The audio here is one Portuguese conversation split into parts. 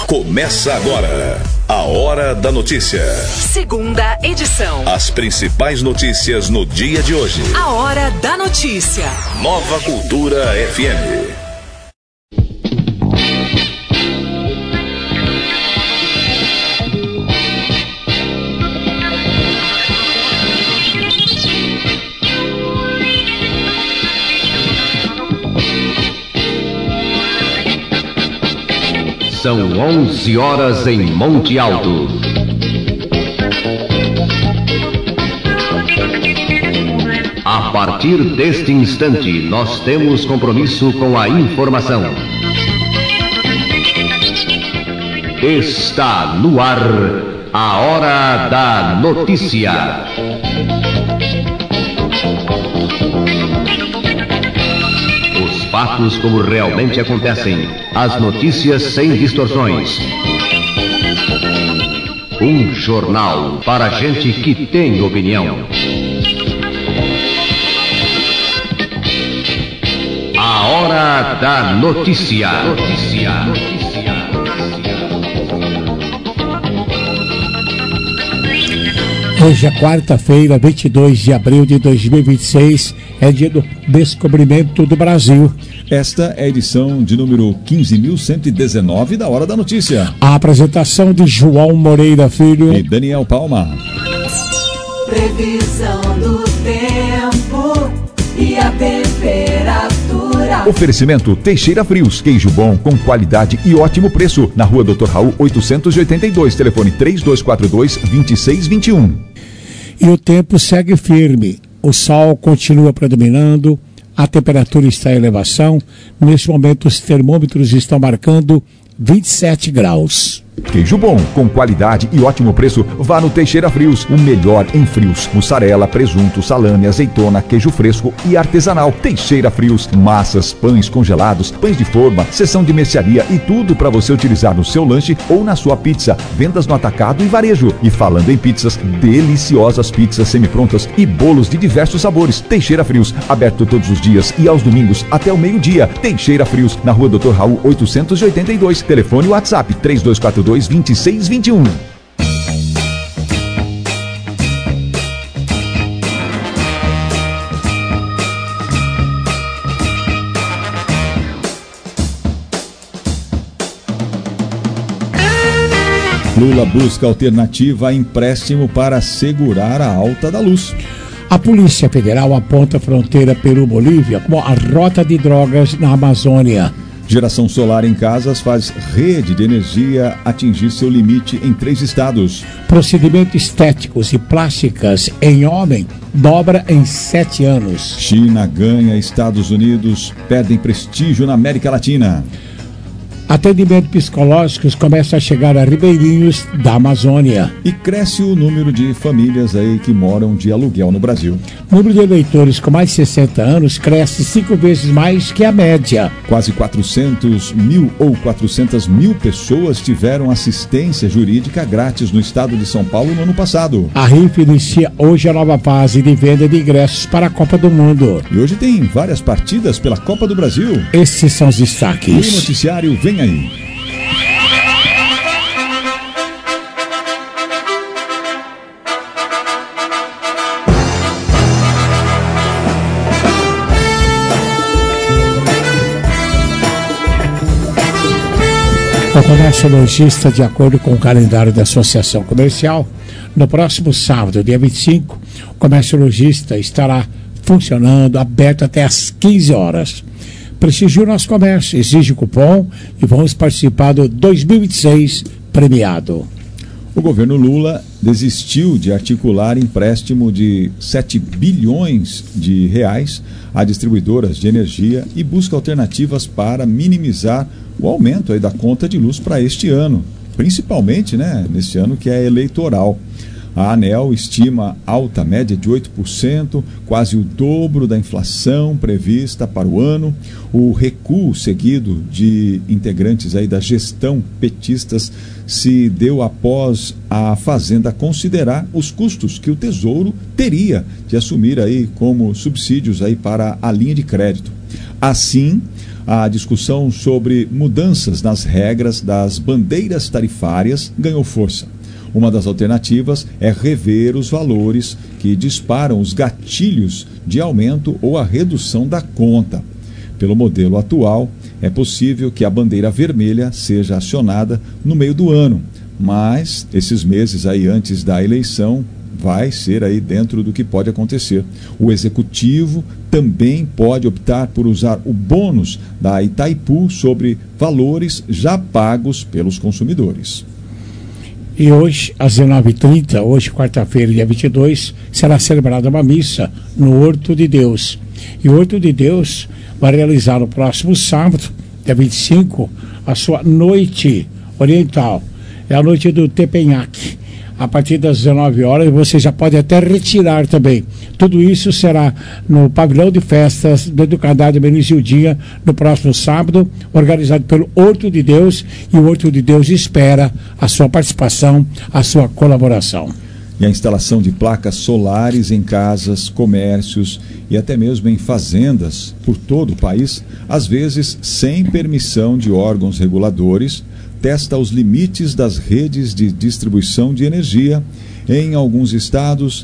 Começa agora a Hora da Notícia. Segunda edição. As principais notícias no dia de hoje. A Hora da Notícia. Nova Cultura FM. São 11 horas em Monte Alto. A partir deste instante, nós temos compromisso com a informação. Está no ar a Hora da Notícia. Fatos como realmente acontecem, as notícias sem distorções. Um jornal para gente que tem opinião. A Hora da Notícia. Hoje é quarta-feira, 22 de abril de 2026, é dia do descobrimento do Brasil. Esta é a edição de número 15.119 da Hora da Notícia. A apresentação de João Moreira Filho e Daniel Palma. Previsão do tempo e a temperatura. Oferecimento Teixeira Frios, queijo bom com qualidade e ótimo preço. Na Rua Dr. Raul 882, telefone 3242-2621. E o tempo segue firme. O sol continua predominando. A temperatura está em elevação. Neste momento, os termômetros estão marcando 27 graus. Queijo bom, com qualidade e ótimo preço, vá no Teixeira Frios, o melhor em frios. Mussarela, presunto, salame, azeitona, queijo fresco e artesanal. Teixeira Frios, massas, pães congelados, pães de forma, seção de mercearia e tudo para você utilizar no seu lanche ou na sua pizza. Vendas no atacado e varejo. E falando em pizzas, deliciosas pizzas semi-prontas e bolos de diversos sabores. Teixeira Frios, aberto todos os dias e aos domingos até o meio-dia. Teixeira Frios, na Rua Dr. Raul 882, telefone WhatsApp 3242-2621. Lula busca alternativa a empréstimo para segurar a alta da luz. A Polícia Federal aponta a fronteira Peru-Bolívia como a rota de drogas na Amazônia. Geração solar em casas faz rede de energia atingir seu limite em 3 estados. Procedimentos estéticos e plásticas em homem dobra em 7 anos. China ganha, Estados Unidos perdem prestígio na América Latina. Atendimentos psicológicos começa a chegar a ribeirinhos da Amazônia. E cresce o número de famílias aí que moram de aluguel no Brasil. O número de eleitores com mais de 60 anos cresce 5 vezes mais que a média. Quase 400 mil pessoas tiveram assistência jurídica grátis no estado de São Paulo no ano passado. A RIF inicia hoje a nova fase de venda de ingressos para a Copa do Mundo. E hoje tem várias partidas pela Copa do Brasil. Esses são os destaques. O noticiário vem aí. O comércio lojista, de acordo com o calendário da Associação Comercial, no próximo sábado, dia 25, o comércio lojista estará funcionando, aberto até às 15 horas. Prestigie o nosso comércio, exige cupom e vamos participar do 2026 premiado. O governo Lula desistiu de articular empréstimo de 7 bilhões de reais a distribuidoras de energia e busca alternativas para minimizar o aumento aí da conta de luz para este ano, principalmente, nesse ano que é eleitoral. A ANEEL estima alta média de 8%, quase o dobro da inflação prevista para o ano. O recuo seguido de integrantes aí da gestão petistas se deu após a Fazenda considerar os custos que o Tesouro teria de assumir aí como subsídios aí para a linha de crédito. Assim, A discussão sobre mudanças nas regras das bandeiras tarifárias ganhou força. Uma das alternativas é rever os valores que disparam os gatilhos de aumento ou a redução da conta. Pelo modelo atual, é possível que a bandeira vermelha seja acionada no meio do ano, mas esses meses aí antes da eleição vai ser aí dentro do que pode acontecer. O executivo também pode optar por usar o bônus da Itaipu sobre valores já pagos pelos consumidores. E hoje, às 19h30, hoje, quarta-feira, dia 22, será celebrada uma missa no Horto de Deus. E o Horto de Deus vai realizar no próximo sábado, dia 25, a sua noite oriental. É a noite do Tepenhaque. A partir das 19 horas, você já pode até retirar também. Tudo isso será no pavilhão de festas do Educandário Benizildinha, no próximo sábado, organizado pelo Horto de Deus, e o Horto de Deus espera a sua participação, a sua colaboração. E a instalação de placas solares em casas, comércios e até mesmo em fazendas por todo o país, às vezes sem permissão de órgãos reguladores, testa os limites das redes de distribuição de energia. Em alguns estados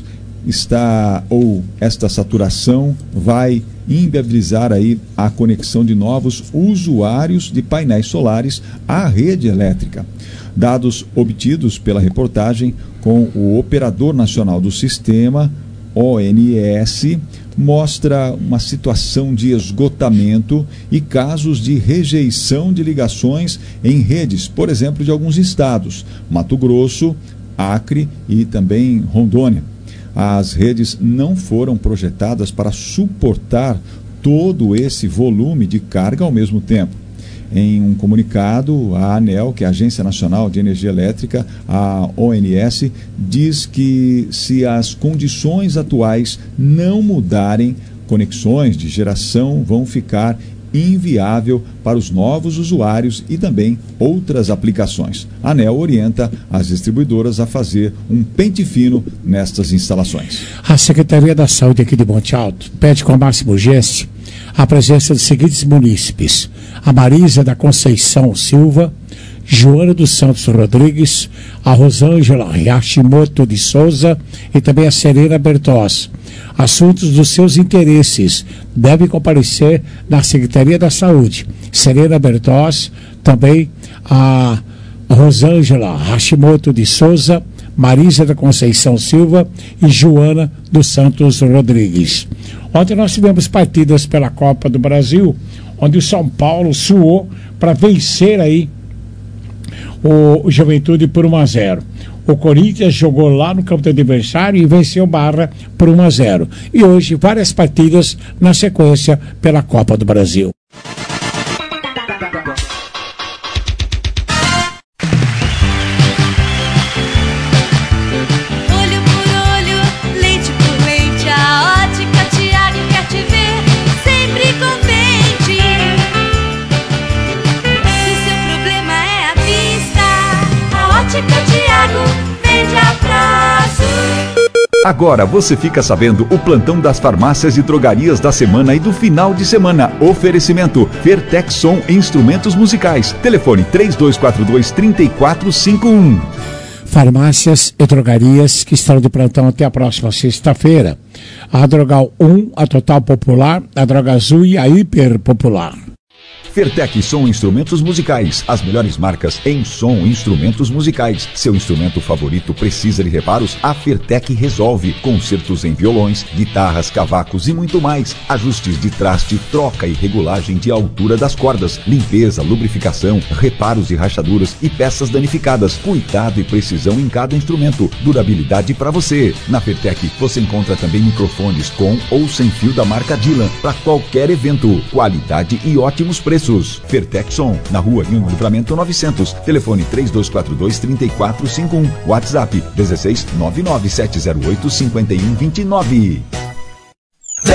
esta saturação vai inviabilizar aí a conexão de novos usuários de painéis solares à rede elétrica. Dados obtidos pela reportagem com o Operador Nacional do Sistema, ONS, mostra uma situação de esgotamento e casos de rejeição de ligações em redes, por exemplo, de alguns estados, Mato Grosso, Acre e também Rondônia. As redes não foram projetadas para suportar todo esse volume de carga ao mesmo tempo. Em um comunicado, a ANEEL, que é a Agência Nacional de Energia Elétrica, a ONS, diz que se as condições atuais não mudarem, conexões de geração vão ficar inviável para os novos usuários e também outras aplicações. A ANEEL orienta as distribuidoras a fazer um pente fino nestas instalações. A Secretaria da Saúde aqui de Monte Alto pede com a máxima urgência a presença dos seguintes munícipes: a Marisa da Conceição Silva, Joana dos Santos Rodrigues, a Rosângela Hashimoto de Souza e também a Serena Bertós. Assuntos dos seus interesses devem comparecer na Secretaria da Saúde. Serena Bertós, também a Rosângela Hashimoto de Souza, Marisa da Conceição Silva e Joana dos Santos Rodrigues. Ontem nós tivemos partidas pela Copa do Brasil, onde o São Paulo suou para vencer aí o Juventude por 1-0. O Corinthians jogou lá no campo do adversário e venceu Barra por 1-0. E hoje várias partidas na sequência pela Copa do Brasil. Agora você fica sabendo o plantão das farmácias e drogarias da semana e do final de semana. Oferecimento Fertexson Instrumentos Musicais. Telefone 3242-3451. Farmácias e drogarias que estão de plantão até a próxima sexta-feira. A Drogal 1, a Total Popular, a Droga Azul e a Hiper Popular. Fertec Som Instrumentos Musicais, as melhores marcas em som e instrumentos musicais. Seu instrumento favorito precisa de reparos? A Fertec resolve. Concertos em violões, guitarras, cavacos e muito mais. Ajustes de traste, troca e regulagem de altura das cordas, limpeza, lubrificação, reparos de rachaduras e peças danificadas. Cuidado e precisão em cada instrumento. Durabilidade para você. Na Fertec você encontra também microfones com ou sem fio da marca Dylan para qualquer evento. Qualidade e ótimos preços. Fertexson, na Rua Rio do Livramento 900. Telefone 3242-3451. WhatsApp 16 99708 5129.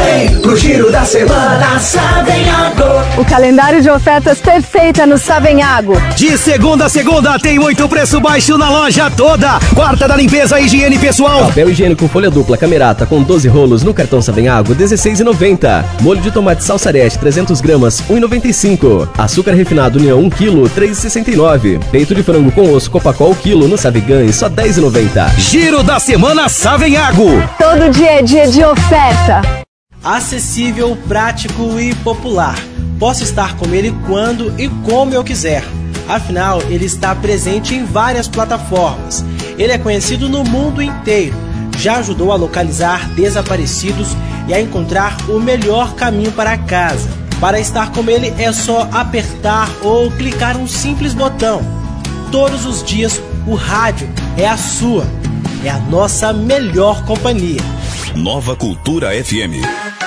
Vem pro Giro da Semana Savenhago. O calendário de ofertas perfeita no Savenhago. De segunda a segunda tem muito preço baixo na loja toda. Quarta da limpeza e higiene pessoal. Papel higiênico folha dupla Camerata com 12 rolos no cartão Savenhago, R$16,90. Molho de tomate Salsarete 300 gramas, R$1,95. Açúcar refinado União 1 kg, R$3,69. Peito de frango com osso Copacol quilo no Savigães, só R$10,90. Giro da Semana Savenhago. Todo dia é dia de oferta. Acessível, prático e popular. Posso estar com ele quando e como eu quiser. Afinal, ele está presente em várias plataformas. Ele é conhecido no mundo inteiro. Já ajudou a localizar desaparecidos e a encontrar o melhor caminho para casa. Para estar com ele é só apertar ou clicar um simples botão. Todos os dias o rádio é a sua, é a nossa melhor companhia. Nova Cultura FM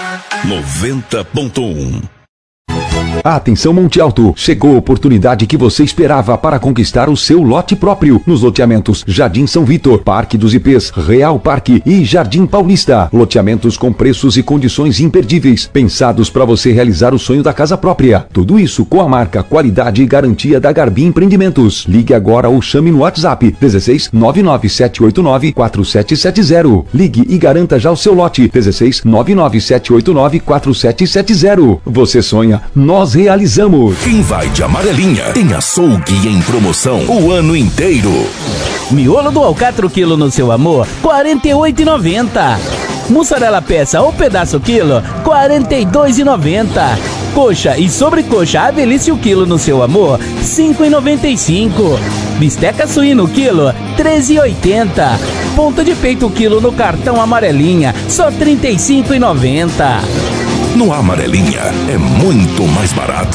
90.1. Atenção Monte Alto, chegou a oportunidade que você esperava para conquistar o seu lote próprio nos loteamentos Jardim São Vitor, Parque dos IPs, Real Parque e Jardim Paulista. Loteamentos com preços e condições imperdíveis, pensados para você realizar o sonho da casa própria. Tudo isso com a marca, qualidade e garantia da Garbi Empreendimentos. Ligue agora ou chame no WhatsApp 16 99789 4770. Ligue e garanta já o seu lote 16 99789 4770. Você sonha, nós realizamos. Quem vai de amarelinha tem açougue em promoção o ano inteiro. Miolo do alcatra quilo no seu amor, R$48,90. Mussarela peça ou pedaço quilo, R$42,90. Coxa e sobrecoxa Avelício quilo no seu amor, R$5,95. Bisteca suíno quilo, R$13,80. Ponta de peito quilo no cartão amarelinha, só R$35,90. No Amarelinha é muito mais barato.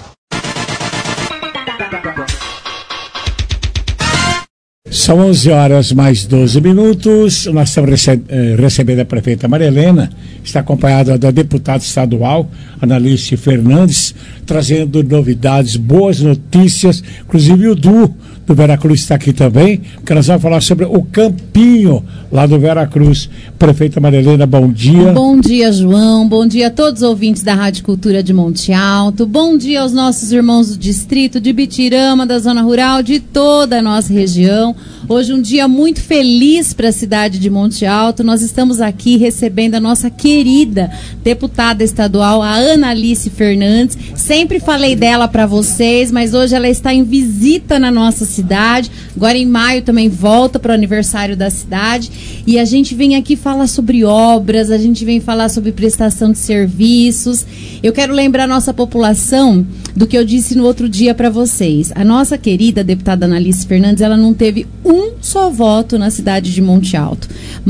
São 11 horas mais 12 minutos. Nós estamos recebendo a prefeita Maria Helena, está acompanhada da deputada estadual, Analice Fernandes, trazendo novidades, boas notícias. Inclusive o Du do Veracruz está aqui também, porque nós vamos falar sobre o campinho lá do Veracruz. Prefeita Maria Helena, bom dia. Bom dia, João. Bom dia a todos os ouvintes da Rádio Cultura de Monte Alto. Bom dia aos nossos irmãos do distrito de Bitirama, da zona rural, de toda a nossa região. Hoje um dia muito feliz para a cidade de Monte Alto. Nós estamos aqui recebendo a nossa querida deputada estadual, a Analice Fernandes. Sempre falei dela para vocês, mas hoje ela está em visita na nossa cidade. Agora em maio também volta para o aniversário da cidade. E a gente vem aqui falar sobre obras, a gente vem falar sobre prestação de serviços. Eu quero lembrar a nossa população do que eu disse no outro dia para vocês. A nossa querida deputada Analice Fernandes, ela não teve um só voto na cidade de Monte Alto,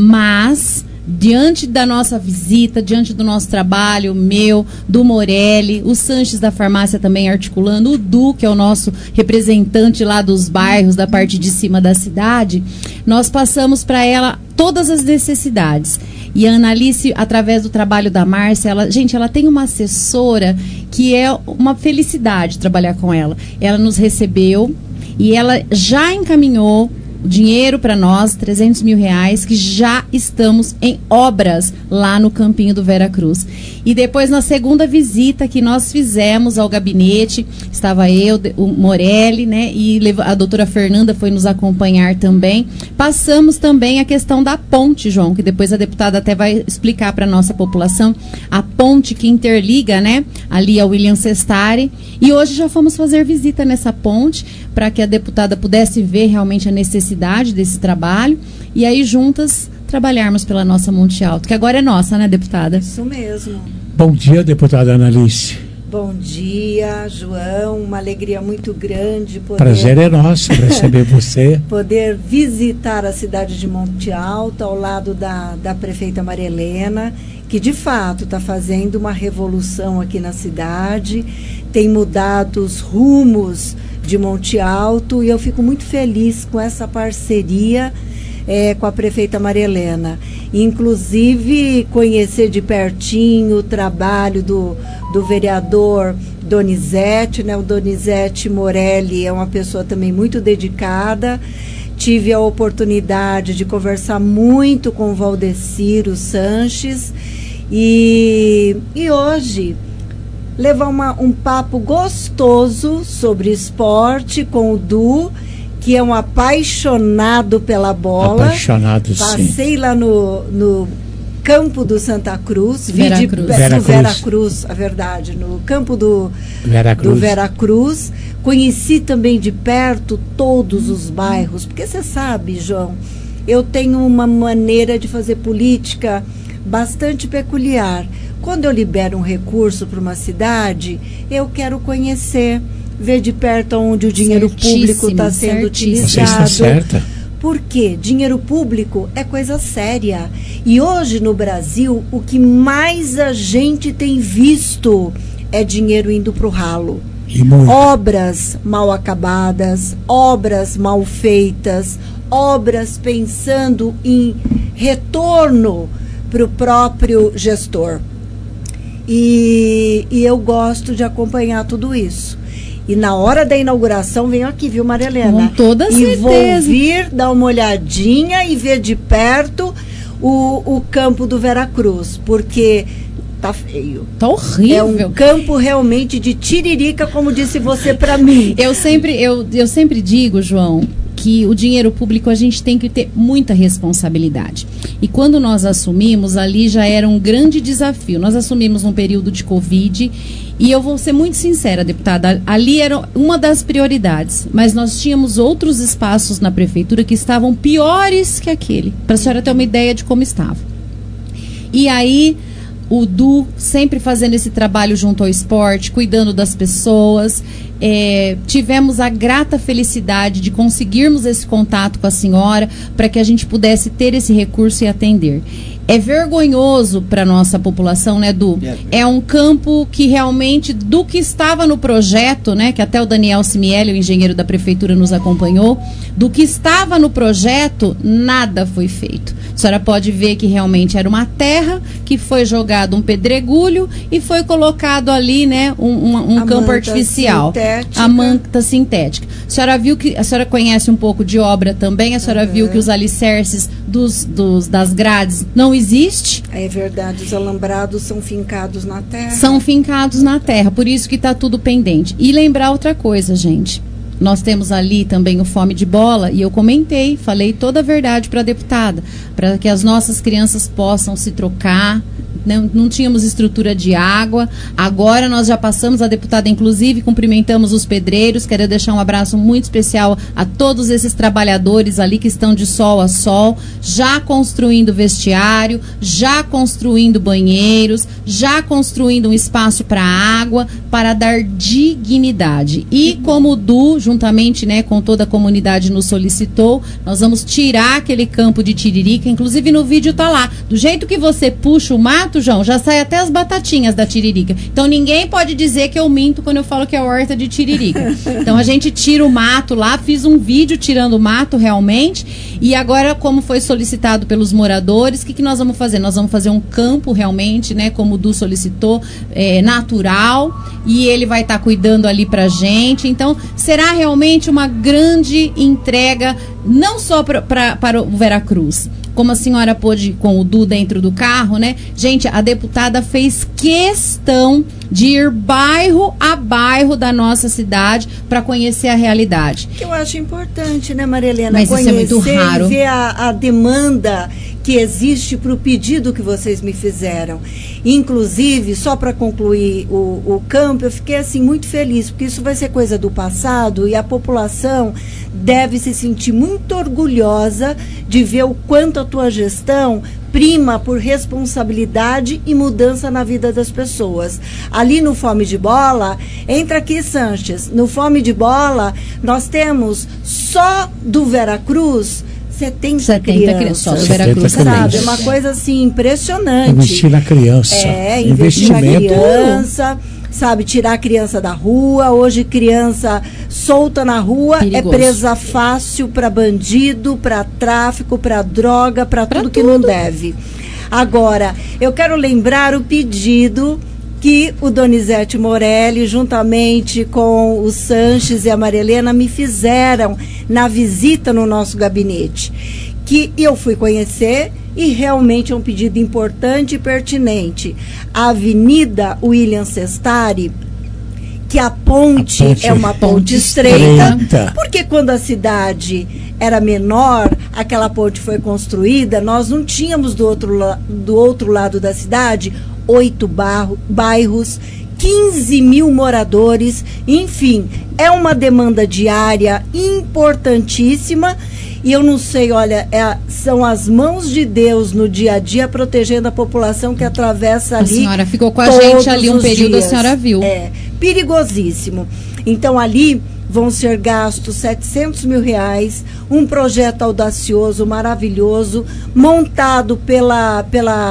mas diante da nossa visita, diante do nosso trabalho, meu, do Morelli, o Sanches da farmácia também articulando, o Du, que é o nosso representante lá dos bairros, da parte de cima da cidade, nós passamos para ela todas as necessidades. E a Analice, através do trabalho da Márcia, ela tem uma assessora que é uma felicidade trabalhar com ela. Ela nos recebeu e ela já encaminhou dinheiro para nós, R$300 mil, que já estamos em obras lá no campinho do Veracruz. E depois, na segunda visita que nós fizemos ao gabinete, estava eu, o Morelli, né, e a doutora Fernanda foi nos acompanhar também. Passamos também a questão da ponte, João, que depois a deputada até vai explicar para a nossa população, a ponte que interliga, né, ali a William Sestari. E hoje já fomos fazer visita nessa ponte, para que a deputada pudesse ver realmente a necessidade desse trabalho e aí juntas trabalharmos pela nossa Monte Alto, que agora é nossa, né, deputada? Isso mesmo. Bom dia, deputada Analice. Bom dia, João. Uma alegria muito grande poder... Prazer é nosso receber você. Poder visitar a cidade de Monte Alto ao lado da prefeita Maria Helena, que de fato está fazendo uma revolução aqui na cidade, tem mudado os rumos de Monte Alto e eu fico muito feliz com essa parceria com a prefeita Maria Helena. Inclusive, conhecer de pertinho o trabalho do vereador Donizete, né? O Donizete Morelli é uma pessoa também muito dedicada. Tive a oportunidade de conversar muito com o Valdeciro Sanches E hoje levar um papo gostoso sobre esporte com o Du, que é um apaixonado pela bola. Apaixonado, sim. Passei lá no campo do Santa Cruz, Veracruz, a verdade, no campo do Veracruz. Conheci também de perto todos os bairros, porque você sabe, João, eu tenho uma maneira de fazer política bastante peculiar. Quando eu libero um recurso para uma cidade, eu quero conhecer, ver de perto onde o dinheiro público está sendo utilizado. Você está certa. Por quê? Dinheiro público é coisa séria. E hoje no Brasil, o que mais a gente tem visto é dinheiro indo para o ralo. Obras mal acabadas, obras mal feitas, obras pensando em retorno para o próprio gestor. E eu gosto de acompanhar tudo isso. E na hora da inauguração, venho aqui, viu, Maria Helena? Com toda certeza. E vou vir, dar uma olhadinha e ver de perto o campo do Veracruz, porque tá feio. Tá horrível. É um campo realmente de tiririca, como disse você para mim. Eu sempre digo, João, que o dinheiro público a gente tem que ter muita responsabilidade. E quando nós assumimos, ali já era um grande desafio. Nós assumimos um período de Covid e eu vou ser muito sincera, deputada, ali era uma das prioridades, mas nós tínhamos outros espaços na prefeitura que estavam piores que aquele, para a senhora ter uma ideia de como estava. E aí o Du sempre fazendo esse trabalho junto ao esporte, cuidando das pessoas. Tivemos a grata felicidade de conseguirmos esse contato com a senhora para que a gente pudesse ter esse recurso e atender. É vergonhoso para a nossa população, né, Du? É um campo que realmente, do que estava no projeto, né, que até o Daniel Simielli, o engenheiro da prefeitura, nos acompanhou, do que estava no projeto, nada foi feito. A senhora pode ver que realmente era uma terra que foi jogado um pedregulho e foi colocado ali, né, um campo artificial. A manta sintética. A senhora viu que, a senhora conhece um pouco de obra também, a senhora viu que os alicerces das grades não existe. É verdade, os alambrados são fincados na terra. São fincados na terra, por isso que está tudo pendente. E lembrar outra coisa, gente. Nós temos ali também o Fome de Bola, e eu falei toda a verdade para a deputada, para que as nossas crianças possam se trocar. Não tínhamos estrutura de água, agora nós já passamos, a deputada inclusive cumprimentamos os pedreiros, quero deixar um abraço muito especial a todos esses trabalhadores ali que estão de sol a sol, já construindo vestiário, já construindo banheiros, já construindo um espaço para água, para dar dignidade. E como o Du, juntamente, né, com toda a comunidade nos solicitou, nós vamos tirar aquele campo de tiririca, inclusive no vídeo tá lá, do jeito que você puxa o mato, João, já sai até as batatinhas da tiririca. Então ninguém pode dizer que eu minto quando eu falo que é horta de tiririca. Então a gente tira o mato lá, fiz um vídeo tirando o mato realmente, e agora, como foi solicitado pelos moradores, o que nós vamos fazer? Nós vamos fazer um campo realmente, né, como o Du solicitou, natural, e ele vai estar cuidando ali pra gente. Então será realmente uma grande entrega, não só para o Veracruz, como a senhora pôde com o Du dentro do carro, né? Gente, a deputada fez questão de ir bairro a bairro da nossa cidade para conhecer a realidade. Que eu acho importante, né, Maria Helena? Mas conhecer, isso é muito raro. E ver a demanda que existe para o pedido que vocês me fizeram. Inclusive, só para concluir o campo, eu fiquei assim muito feliz, porque isso vai ser coisa do passado e a população deve se sentir muito orgulhosa de ver o quanto a tua gestão prima por responsabilidade e mudança na vida das pessoas. Ali no Fome de Bola, entra aqui, Sanches, no Fome de Bola, nós temos só do Veracruz 70 crianças. Só do Veracruz, sabe? É uma coisa assim impressionante. Investir na criança. Investir na criança, sabe? Tirar a criança da rua. Hoje, criança solta na rua perigoso. É presa fácil para bandido, para tráfico, para droga, para tudo que não deve. Agora, eu quero lembrar o pedido que o Donizete Morelli, juntamente com o Sanches e a Maria Helena, me fizeram na visita no nosso gabinete. Que eu fui conhecer e realmente é um pedido importante e pertinente. A Avenida William Sestari, que a ponte é uma ponte estreita, porque quando a cidade era menor, aquela ponte foi construída, nós não tínhamos do outro lado da cidade 8 bairros, 15 mil moradores, enfim, é uma demanda diária importantíssima. E eu não sei, olha, são as mãos de Deus no dia a dia protegendo a população que atravessa ali. A senhora ficou com a gente ali um período, a senhora viu. É, perigosíssimo. Então ali vão ser gastos R$700 mil, um projeto audacioso, maravilhoso, montado pela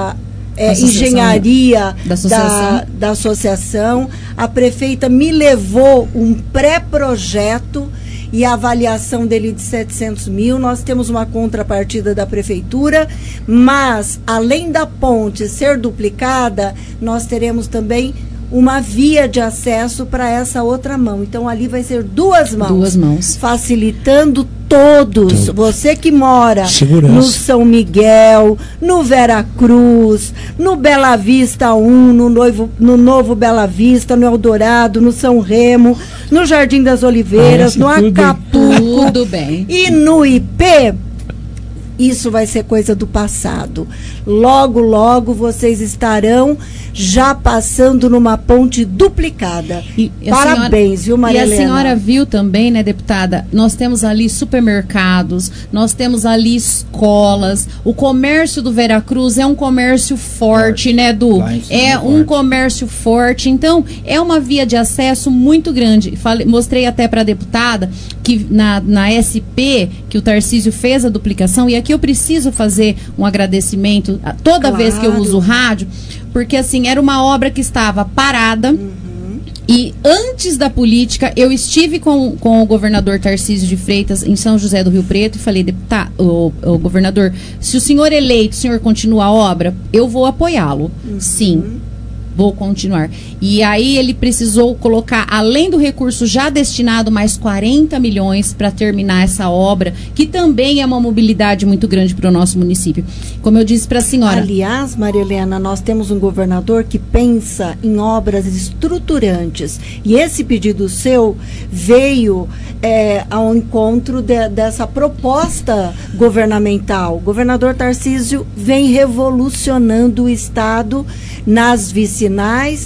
engenharia da associação. A prefeita me levou um pré-projeto e a avaliação dele de R$700 mil. Nós temos uma contrapartida da prefeitura, mas além da ponte ser duplicada, nós teremos também uma via de acesso para essa outra mão. Então ali vai ser duas mãos. Facilitando todos. Você que mora no São Miguel, no Vera Cruz, no Bela Vista 1, no Novo Bela Vista, no Eldorado, no São Remo, no Jardim das Oliveiras, no Acapulco, tudo bem. E no IP, isso vai ser coisa do passado. Logo, logo vocês estarão já passando numa ponte duplicada. Parabéns, viu, Marilena? E a senhora viu também, né, deputada? Nós temos ali supermercados, nós temos ali escolas. O comércio do Vera Cruz é um comércio forte, né, Du? É um comércio forte. Então, é uma via de acesso muito grande. Mostrei até para a deputada que na SP, que o Tarcísio fez a duplicação, e aqui eu preciso fazer um agradecimento toda vez que eu uso o rádio, porque assim, era uma obra que estava parada. E antes da política, eu estive com o governador Tarcísio de Freitas em São José do Rio Preto e falei, deputado, o governador, se o senhor eleito, o senhor continua a obra, eu vou apoiá-lo. Sim, vou continuar. E aí ele precisou colocar, além do recurso já destinado, mais 40 milhões para terminar essa obra, que também é uma mobilidade muito grande para o nosso município. Como eu disse para a senhora. Aliás, Maria Helena, nós temos um governador que pensa em obras estruturantes. E esse pedido seu veio ao encontro dessa proposta governamental. O governador Tarcísio vem revolucionando o Estado nas vicinais,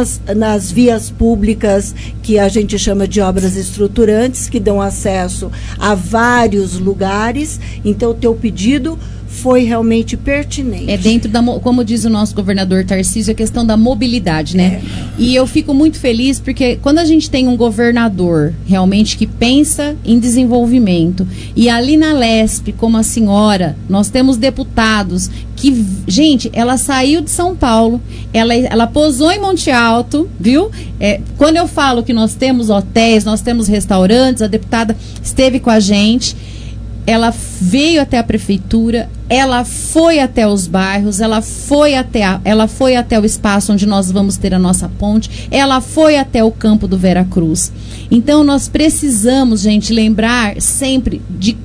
nas vias públicas, que a gente chama de obras estruturantes, que dão acesso a vários lugares. Então, o teu pedido foi realmente pertinente. É dentro da, como diz o nosso governador Tarcísio, a questão da mobilidade, né? E eu fico muito feliz porque quando a gente tem um governador realmente que pensa em desenvolvimento, e ali na LESP, como a senhora, nós temos deputados que, gente, ela saiu de São Paulo, ela posou em Monte Alto, viu? Quando eu falo que nós temos hotéis, nós temos restaurantes, a deputada esteve com a gente. Ela veio até a prefeitura, ela foi até os bairros, ela foi até o espaço onde nós vamos ter a nossa ponte, ela foi até o campo do Vera Cruz. Então nós precisamos, gente, lembrar sempre de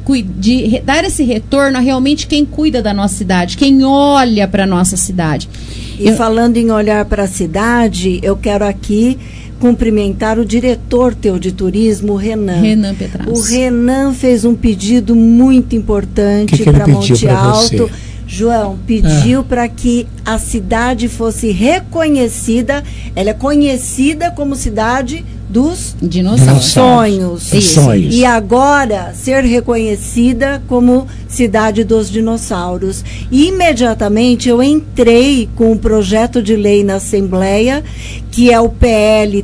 dar esse retorno a realmente quem cuida da nossa cidade, quem olha para a nossa cidade. E falando em olhar para a cidade, eu quero aqui cumprimentar o diretor teu de turismo, o Renan. Renan Petrazzo. O Renan fez um pedido muito importante para Monte Alto. João, pediu para que a cidade fosse reconhecida. Ela é conhecida como cidade dos sonhos. E agora ser reconhecida como cidade dos dinossauros. E imediatamente eu entrei com um projeto de lei na Assembleia, que é o PL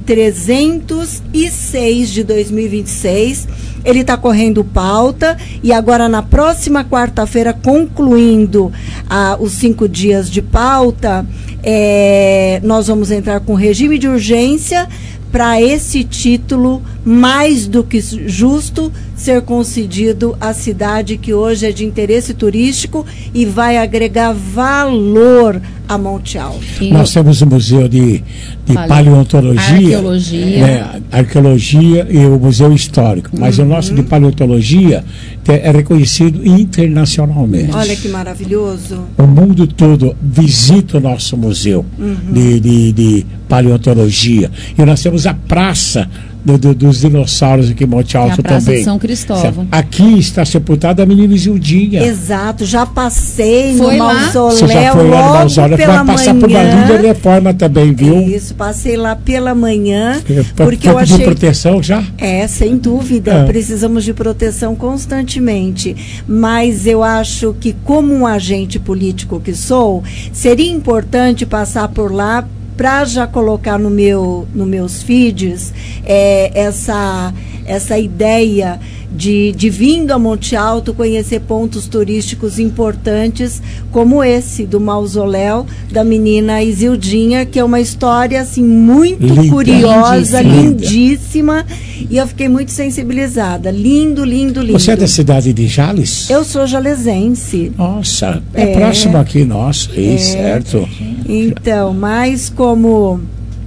306 de 2026. Ele está correndo pauta e agora na próxima quarta-feira, concluindo os 5 dias de pauta, nós vamos entrar com regime de urgência para esse título mais do que justo ser concedido à cidade que hoje é de interesse turístico e vai agregar valor a Monte Alto. Nós temos o Museu de Paleontologia, Arqueologia e o Museu Histórico, mas o nosso de Paleontologia é reconhecido internacionalmente. Olha que maravilhoso. O mundo todo visita o nosso museu de Paleontologia. E nós temos a Praça dos Dinossauros aqui em Monte Alto também. A Praça de São Cristóvão. Aqui está sepultada a menina Isildinha. Exato, já passei no mausoléu. Você já foi lá no mausoléu, vai passar por uma linda reforma também, viu? Isso, passei lá pela manhã. Porque eu achei... proteção já? Sem dúvida, precisamos de proteção constantemente. Mas eu acho que, como um agente político que sou, seria importante passar por lá para já colocar nos meus feeds essa ideia de vindo a Monte Alto conhecer pontos turísticos importantes como esse do mausoléu da menina Isildinha, que é uma história assim muito curiosa, lindíssima, e eu fiquei muito sensibilizada. Lindo, lindo, lindo. Você é da cidade de Jales? Eu sou jalesense. Nossa, próximo aqui, nossa, certo. Então, mas como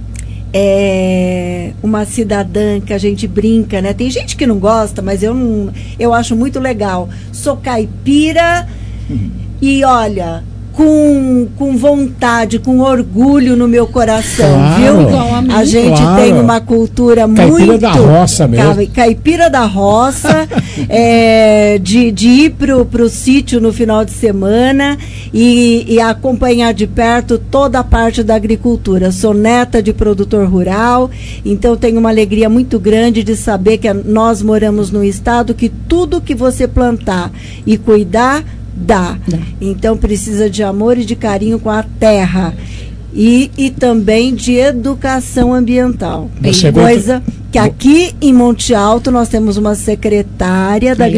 uma cidadã que a gente brinca, né? Tem gente que não gosta, mas eu acho muito legal. Sou caipira e olha, com vontade, com orgulho no meu coração, viu? A gente tem uma cultura caipira da roça mesmo. Caipira da roça, de ir pro sítio no final de semana e acompanhar de perto toda a parte da agricultura. Sou neta de produtor rural, então tenho uma alegria muito grande de saber que nós moramos num estado que tudo que você plantar e cuidar, dá. Então precisa de amor e de carinho com a terra e também de educação ambiental. Coisa que aqui em Monte Alto nós temos uma secretária da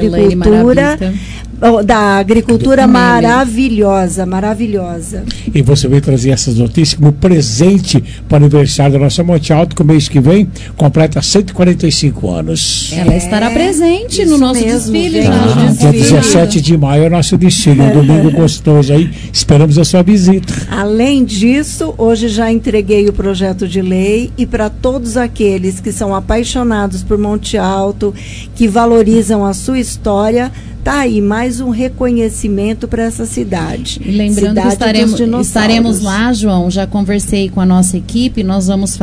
agricultura maravilhosa. E você veio trazer essas notícias como presente para o aniversário da nossa Monte Alto, que o mês que vem completa 145 anos. Ela estará presente no nosso desfile. Dia 17 de maio é o nosso desfile, um domingo gostoso aí. Esperamos a sua visita. Além disso, hoje já entreguei o projeto de lei e para todos aqueles que são apaixonados por Monte Alto, que valorizam a sua história, tá aí mais um reconhecimento para essa cidade. E lembrando que estaremos lá, João, já conversei com a nossa equipe, nós vamos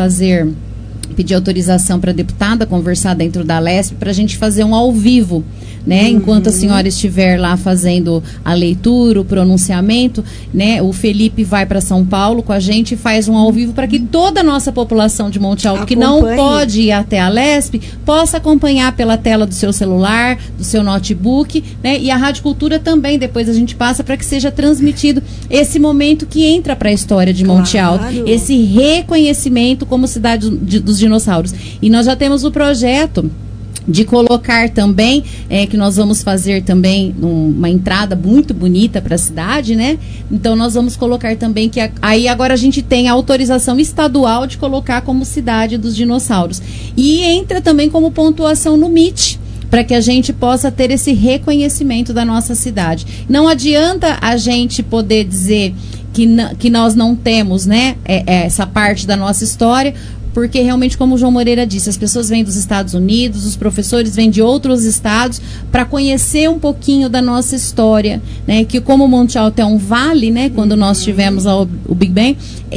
pedir autorização para a deputada conversar dentro da Lesp para a gente fazer um ao vivo, né? Enquanto a senhora estiver lá fazendo a leitura, o pronunciamento, né? O Felipe vai para São Paulo com a gente e faz um ao vivo para que toda a nossa população de Monte Alto, que não pode ir até a Lesp, possa acompanhar pela tela do seu celular, do seu notebook, né? E a Rádio Cultura também, depois a gente passa para que seja transmitido esse momento que entra para a história de Monte Alto, esse reconhecimento como cidade dos dinossauros. E nós já temos o projeto de colocar também, que nós vamos fazer também uma entrada muito bonita para a cidade, né? Então nós vamos colocar também que aí agora a gente tem a autorização estadual de colocar como cidade dos dinossauros. E entra também como pontuação no MIT, para que a gente possa ter esse reconhecimento da nossa cidade. Não adianta a gente poder dizer que nós não temos, né, essa parte da nossa história, porque realmente, como o João Moreira disse, as pessoas vêm dos Estados Unidos, os professores vêm de outros estados para conhecer um pouquinho da nossa história, né? Que como o Monte Alto é um vale, né? Quando nós tivemos o Big Bang,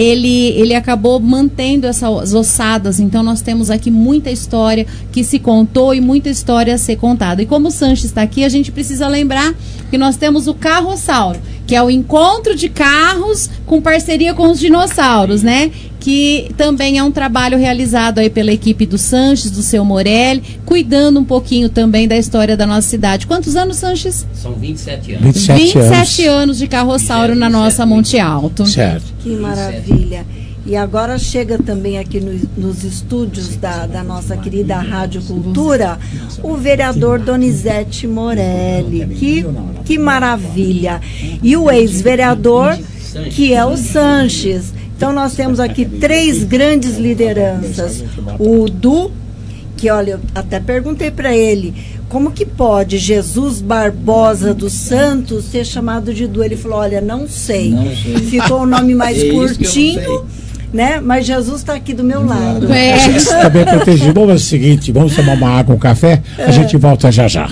ele acabou mantendo essas ossadas. Então nós temos aqui muita história que se contou e muita história a ser contada. E como o Sanches está aqui, a gente precisa lembrar que nós temos o Carrossauro, que é o encontro de carros com parceria com os dinossauros, né? Que também é um trabalho realizado aí pela equipe do Sanches, do seu Morelli, cuidando um pouquinho também da história da nossa cidade. Quantos anos, Sanches? São 27 anos. 27 anos de Carrossauro na nossa Monte Alto. Certo. Que maravilha. E agora chega também aqui nos estúdios da nossa querida Rádio Cultura o vereador Donizete Morelli. Que maravilha. E o ex-vereador, que é o Sanches. Então nós temos aqui 3 grandes lideranças. O Du, que, olha, eu até perguntei para ele, como que pode Jesus Barbosa dos Santos ser chamado de Du? Ele falou, olha, não sei. Ficou o nome mais curtinho, né? Mas Jesus está aqui do meu lado. Está bem protegido. Vamos fazer o seguinte, vamos tomar uma água, um café, a gente volta já já.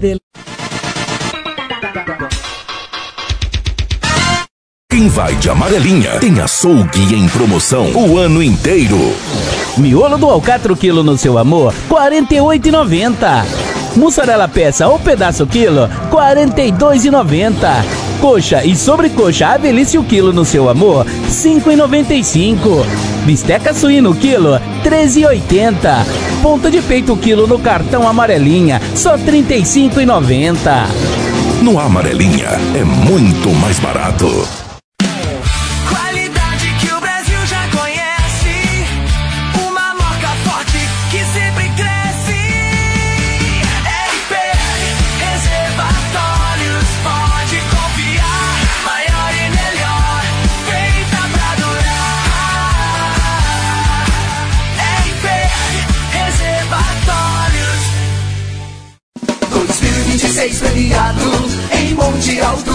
Quem vai de amarelinha tem açougue em promoção o ano inteiro. Miolo do alcatra quilo no seu amor, R$ 48,90. Mussarela peça ou pedaço quilo, R$ 42,90. Coxa e sobrecoxa a velhice o quilo no seu amor, R$ 5,95. Bisteca suíno quilo, R$ 13,80. Ponta de peito quilo no cartão amarelinha, só R$ 35,90. No Amarelinha é muito mais barato. Premiado em Monte Alto.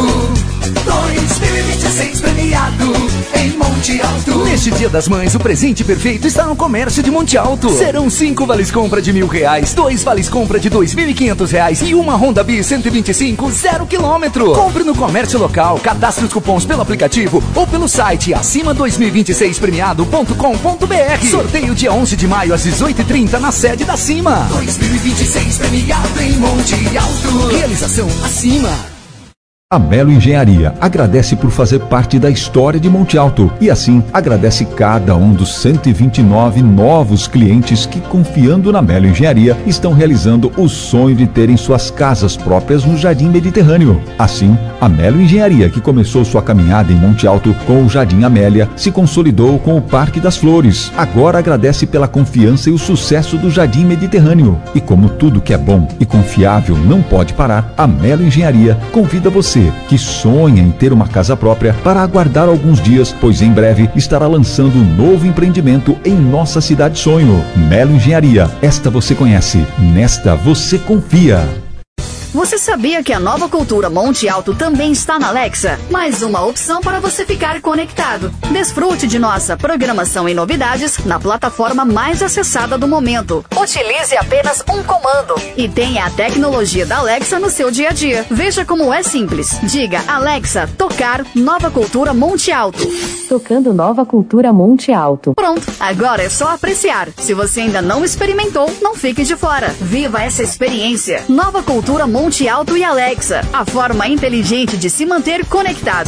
2026 premiado em Monte Alto. Neste Dia das Mães, o presente perfeito está no comércio de Monte Alto. Serão 5 vales compra de R$1.000, 2 vales compra de R$2.500 e uma Honda Bis 125 0 km. Compre no comércio local, cadastre os cupons pelo aplicativo ou pelo site acima2026premiado.com.br. Sorteio dia 11 de maio às 18h30 na sede da Acima. 2026 premiado em Monte Alto. Realização Acima. A Melo Engenharia agradece por fazer parte da história de Monte Alto e assim agradece cada um dos 129 novos clientes que, confiando na Melo Engenharia, estão realizando o sonho de terem suas casas próprias no Jardim Mediterrâneo. Assim, a Melo Engenharia, que começou sua caminhada em Monte Alto com o Jardim Amélia, se consolidou com o Parque das Flores. Agora agradece pela confiança e o sucesso do Jardim Mediterrâneo. E como tudo que é bom e confiável não pode parar, a Melo Engenharia convida você que sonha em ter uma casa própria para aguardar alguns dias, pois em breve estará lançando um novo empreendimento em nossa cidade sonho. Melo Engenharia, esta você conhece, nesta você confia. Você sabia que a Nova Cultura Monte Alto também está na Alexa? Mais uma opção para você ficar conectado. Desfrute de nossa programação e novidades na plataforma mais acessada do momento. Utilize apenas um comando e tenha a tecnologia da Alexa no seu dia a dia. Veja como é simples. Diga, Alexa, tocar Nova Cultura Monte Alto. Tocando Nova Cultura Monte Alto. Pronto, agora é só apreciar. Se você ainda não experimentou, não fique de fora. Viva essa experiência. Nova Cultura Monte Alto e Alexa, a forma inteligente de se manter conectado.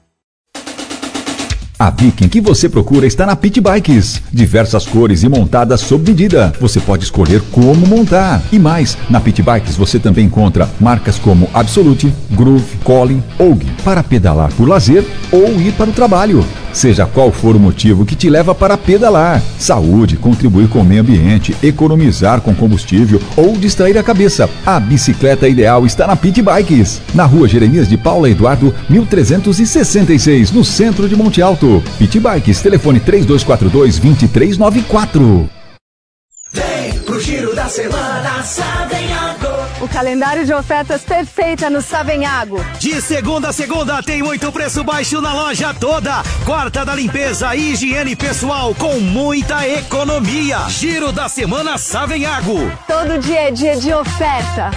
A Viking que você procura está na Pit Bikes. Diversas cores e montadas sob medida. Você pode escolher como montar. E mais, na Pit Bikes você também encontra marcas como Absolute, Groove, Collin, Og, para pedalar por lazer ou ir para o trabalho. Seja qual for o motivo que te leva para pedalar. Saúde, contribuir com o meio ambiente, economizar com combustível ou distrair a cabeça. A bicicleta ideal está na Pit Bikes. Na rua Jeremias de Paula Eduardo, 1366, no centro de Monte Alto. Pit Bikes, telefone 3242-2394. Vem pro Giro da Semana Savenhago. O calendário de ofertas perfeita no Savenhago. De segunda a segunda tem muito preço baixo na loja toda. Quarta da limpeza e higiene pessoal com muita economia. Giro da Semana Savenhago. Todo dia é dia de oferta.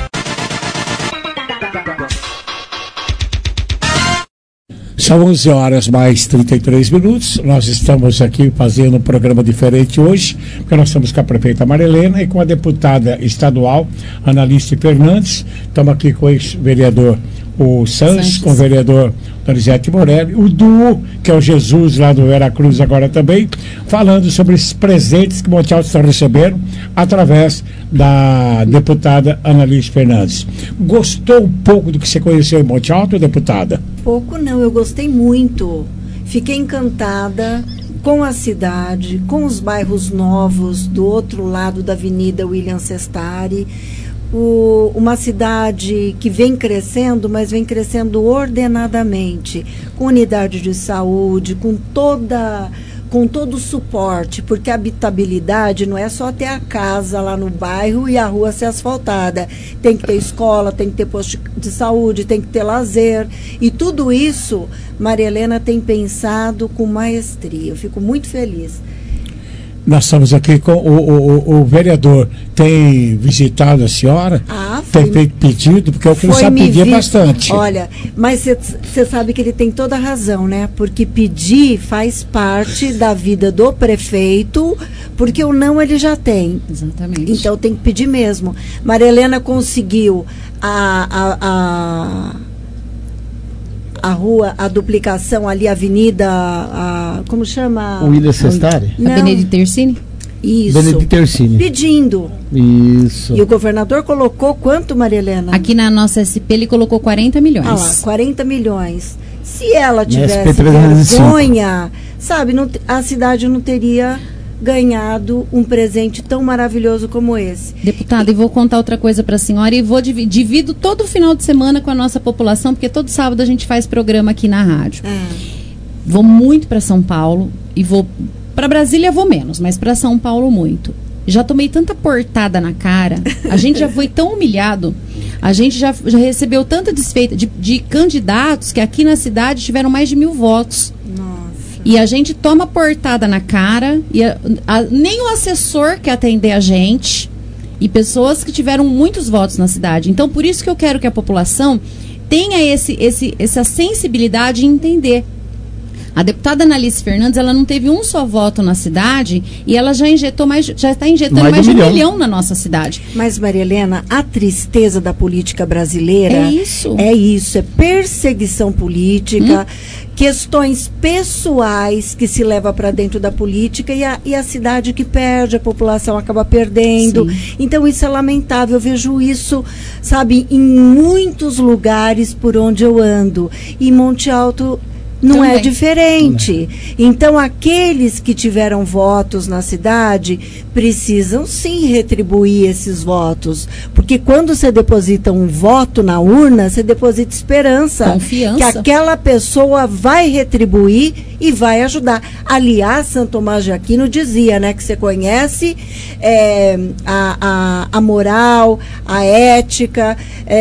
São 11 horas mais 33 minutos. Nós estamos aqui fazendo um programa diferente hoje, porque nós estamos com a prefeita Marilena e com a deputada estadual, Analice Fernandes. Estamos aqui com o ex-vereador o Sanches, com o vereador Donizete Morelli, o Duo, que é o Jesus lá do Veracruz agora também, falando sobre esses presentes que Monte Alto está recebendo através da deputada Analice Fernandes. Gostou um pouco do que você conheceu em Monte Alto, deputada? Pouco não, eu gostei muito. Fiquei encantada com a cidade, com os bairros novos do outro lado da Avenida William Sestari. Uma cidade que vem crescendo, mas vem crescendo ordenadamente, com unidade de saúde, com com todo o suporte, porque a habitabilidade não é só ter a casa lá no bairro e a rua ser asfaltada. Tem que ter escola, tem que ter posto de saúde, tem que ter lazer. E tudo isso, Maria Helena tem pensado com maestria. Eu fico muito feliz. Nós estamos aqui com o vereador. Tem visitado a senhora? Tem feito pedido? Porque o que você pedia bastante. Olha, mas você sabe que ele tem toda a razão, né? Porque pedir faz parte da vida do prefeito, porque o não ele já tem. Exatamente. Então tem que pedir mesmo. Maria Helena conseguiu a rua, a duplicação ali, a avenida, como chama? William Sestari? Não. A Benedito Tercini? Isso. Benedito Tercini. Pedindo. Isso. E o governador colocou quanto, Maria Helena? Aqui na nossa SP ele colocou 40 milhões. Ah lá, 40 milhões. Se ela tivesse SP305. vergonha, sabe, a cidade não teria ganhado um presente tão maravilhoso como esse. Deputada, e vou contar outra coisa para a senhora e vou divido todo o final de semana com a nossa população, porque todo sábado a gente faz programa aqui na rádio. Vou muito para São Paulo e vou para Brasília, vou menos, mas para São Paulo muito. Já tomei tanta portada na cara, a gente já foi tão humilhado, a gente já recebeu tanta desfeita de candidatos que aqui na cidade tiveram mais de 1.000 votos. Nossa. E a gente toma portada na cara, e nem o assessor quer atender a gente, e pessoas que tiveram muitos votos na cidade. Então, por isso que eu quero que a população tenha essa sensibilidade em entender. A deputada Analice Fernandes, ela não teve um só voto na cidade e ela já está injetando mais de 1 milhão na nossa cidade. Mas, Maria Helena, a tristeza da política brasileira é isso, é perseguição política, questões pessoais que se leva para dentro da política e a cidade que perde, a população acaba perdendo. Sim. Então isso é lamentável, eu vejo isso, sabe, em muitos lugares por onde eu ando. E Monte Alto não também é diferente. Então, aqueles que tiveram votos na cidade precisam sim retribuir esses votos. Porque quando você deposita um voto na urna, você deposita esperança. Confiança. Que aquela pessoa vai retribuir e vai ajudar. Aliás, Santo Tomás de Aquino dizia, né, que você conhece a moral, a ética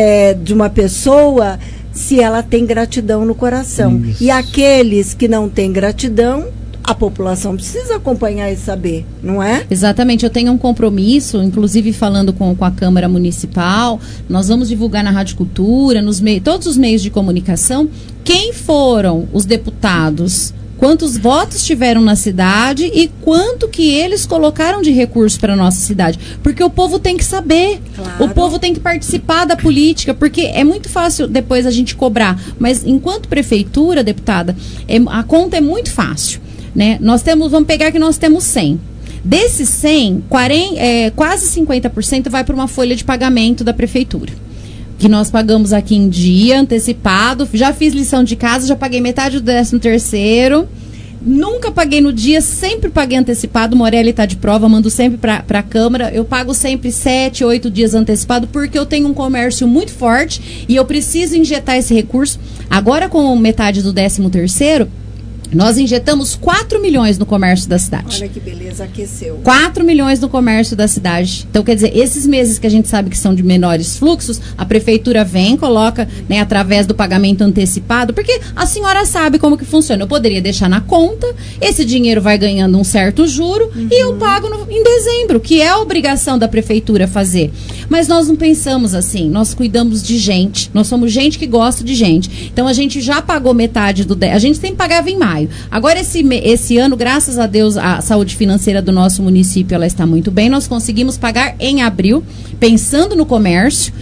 de uma pessoa se ela tem gratidão no coração. Isso. E aqueles que não têm gratidão, a população precisa acompanhar e saber, não é? Exatamente, eu tenho um compromisso, inclusive falando com a Câmara Municipal, nós vamos divulgar na Rádio Cultura, todos os meios de comunicação, quem foram os deputados, quantos votos tiveram na cidade e quanto que eles colocaram de recurso para a nossa cidade. Porque o povo tem que saber, claro. O povo tem que participar da política, porque é muito fácil depois a gente cobrar. Mas enquanto prefeitura, deputada, a conta é muito fácil. Né? Vamos pegar que nós temos 100. Desses 100, quase 50% vai para uma folha de pagamento da prefeitura. Que nós pagamos aqui em dia, antecipado, já fiz lição de casa, já paguei metade do 13º, nunca paguei no dia, sempre paguei antecipado, Morelli está de prova, mando sempre para a Câmara, eu pago sempre 7, 8 dias antecipado, porque eu tenho um comércio muito forte e eu preciso injetar esse recurso. Agora com metade do 13º, nós injetamos 4 milhões no comércio da cidade. Olha que beleza, aqueceu. 4 milhões no comércio da cidade. Então, quer dizer, esses meses que a gente sabe que são de menores fluxos, a prefeitura vem, coloca, né, através do pagamento antecipado, porque a senhora sabe como que funciona. Eu poderia deixar na conta, esse dinheiro vai ganhando um certo juro e eu pago em dezembro, que é a obrigação da prefeitura fazer. Mas nós não pensamos assim, nós cuidamos de gente, nós somos gente que gosta de gente. Então, a gente já pagou metade a gente sempre pagava em maio. Agora, esse ano, graças a Deus, a saúde financeira do nosso município ela está muito bem. Nós conseguimos pagar em abril, pensando no comércio,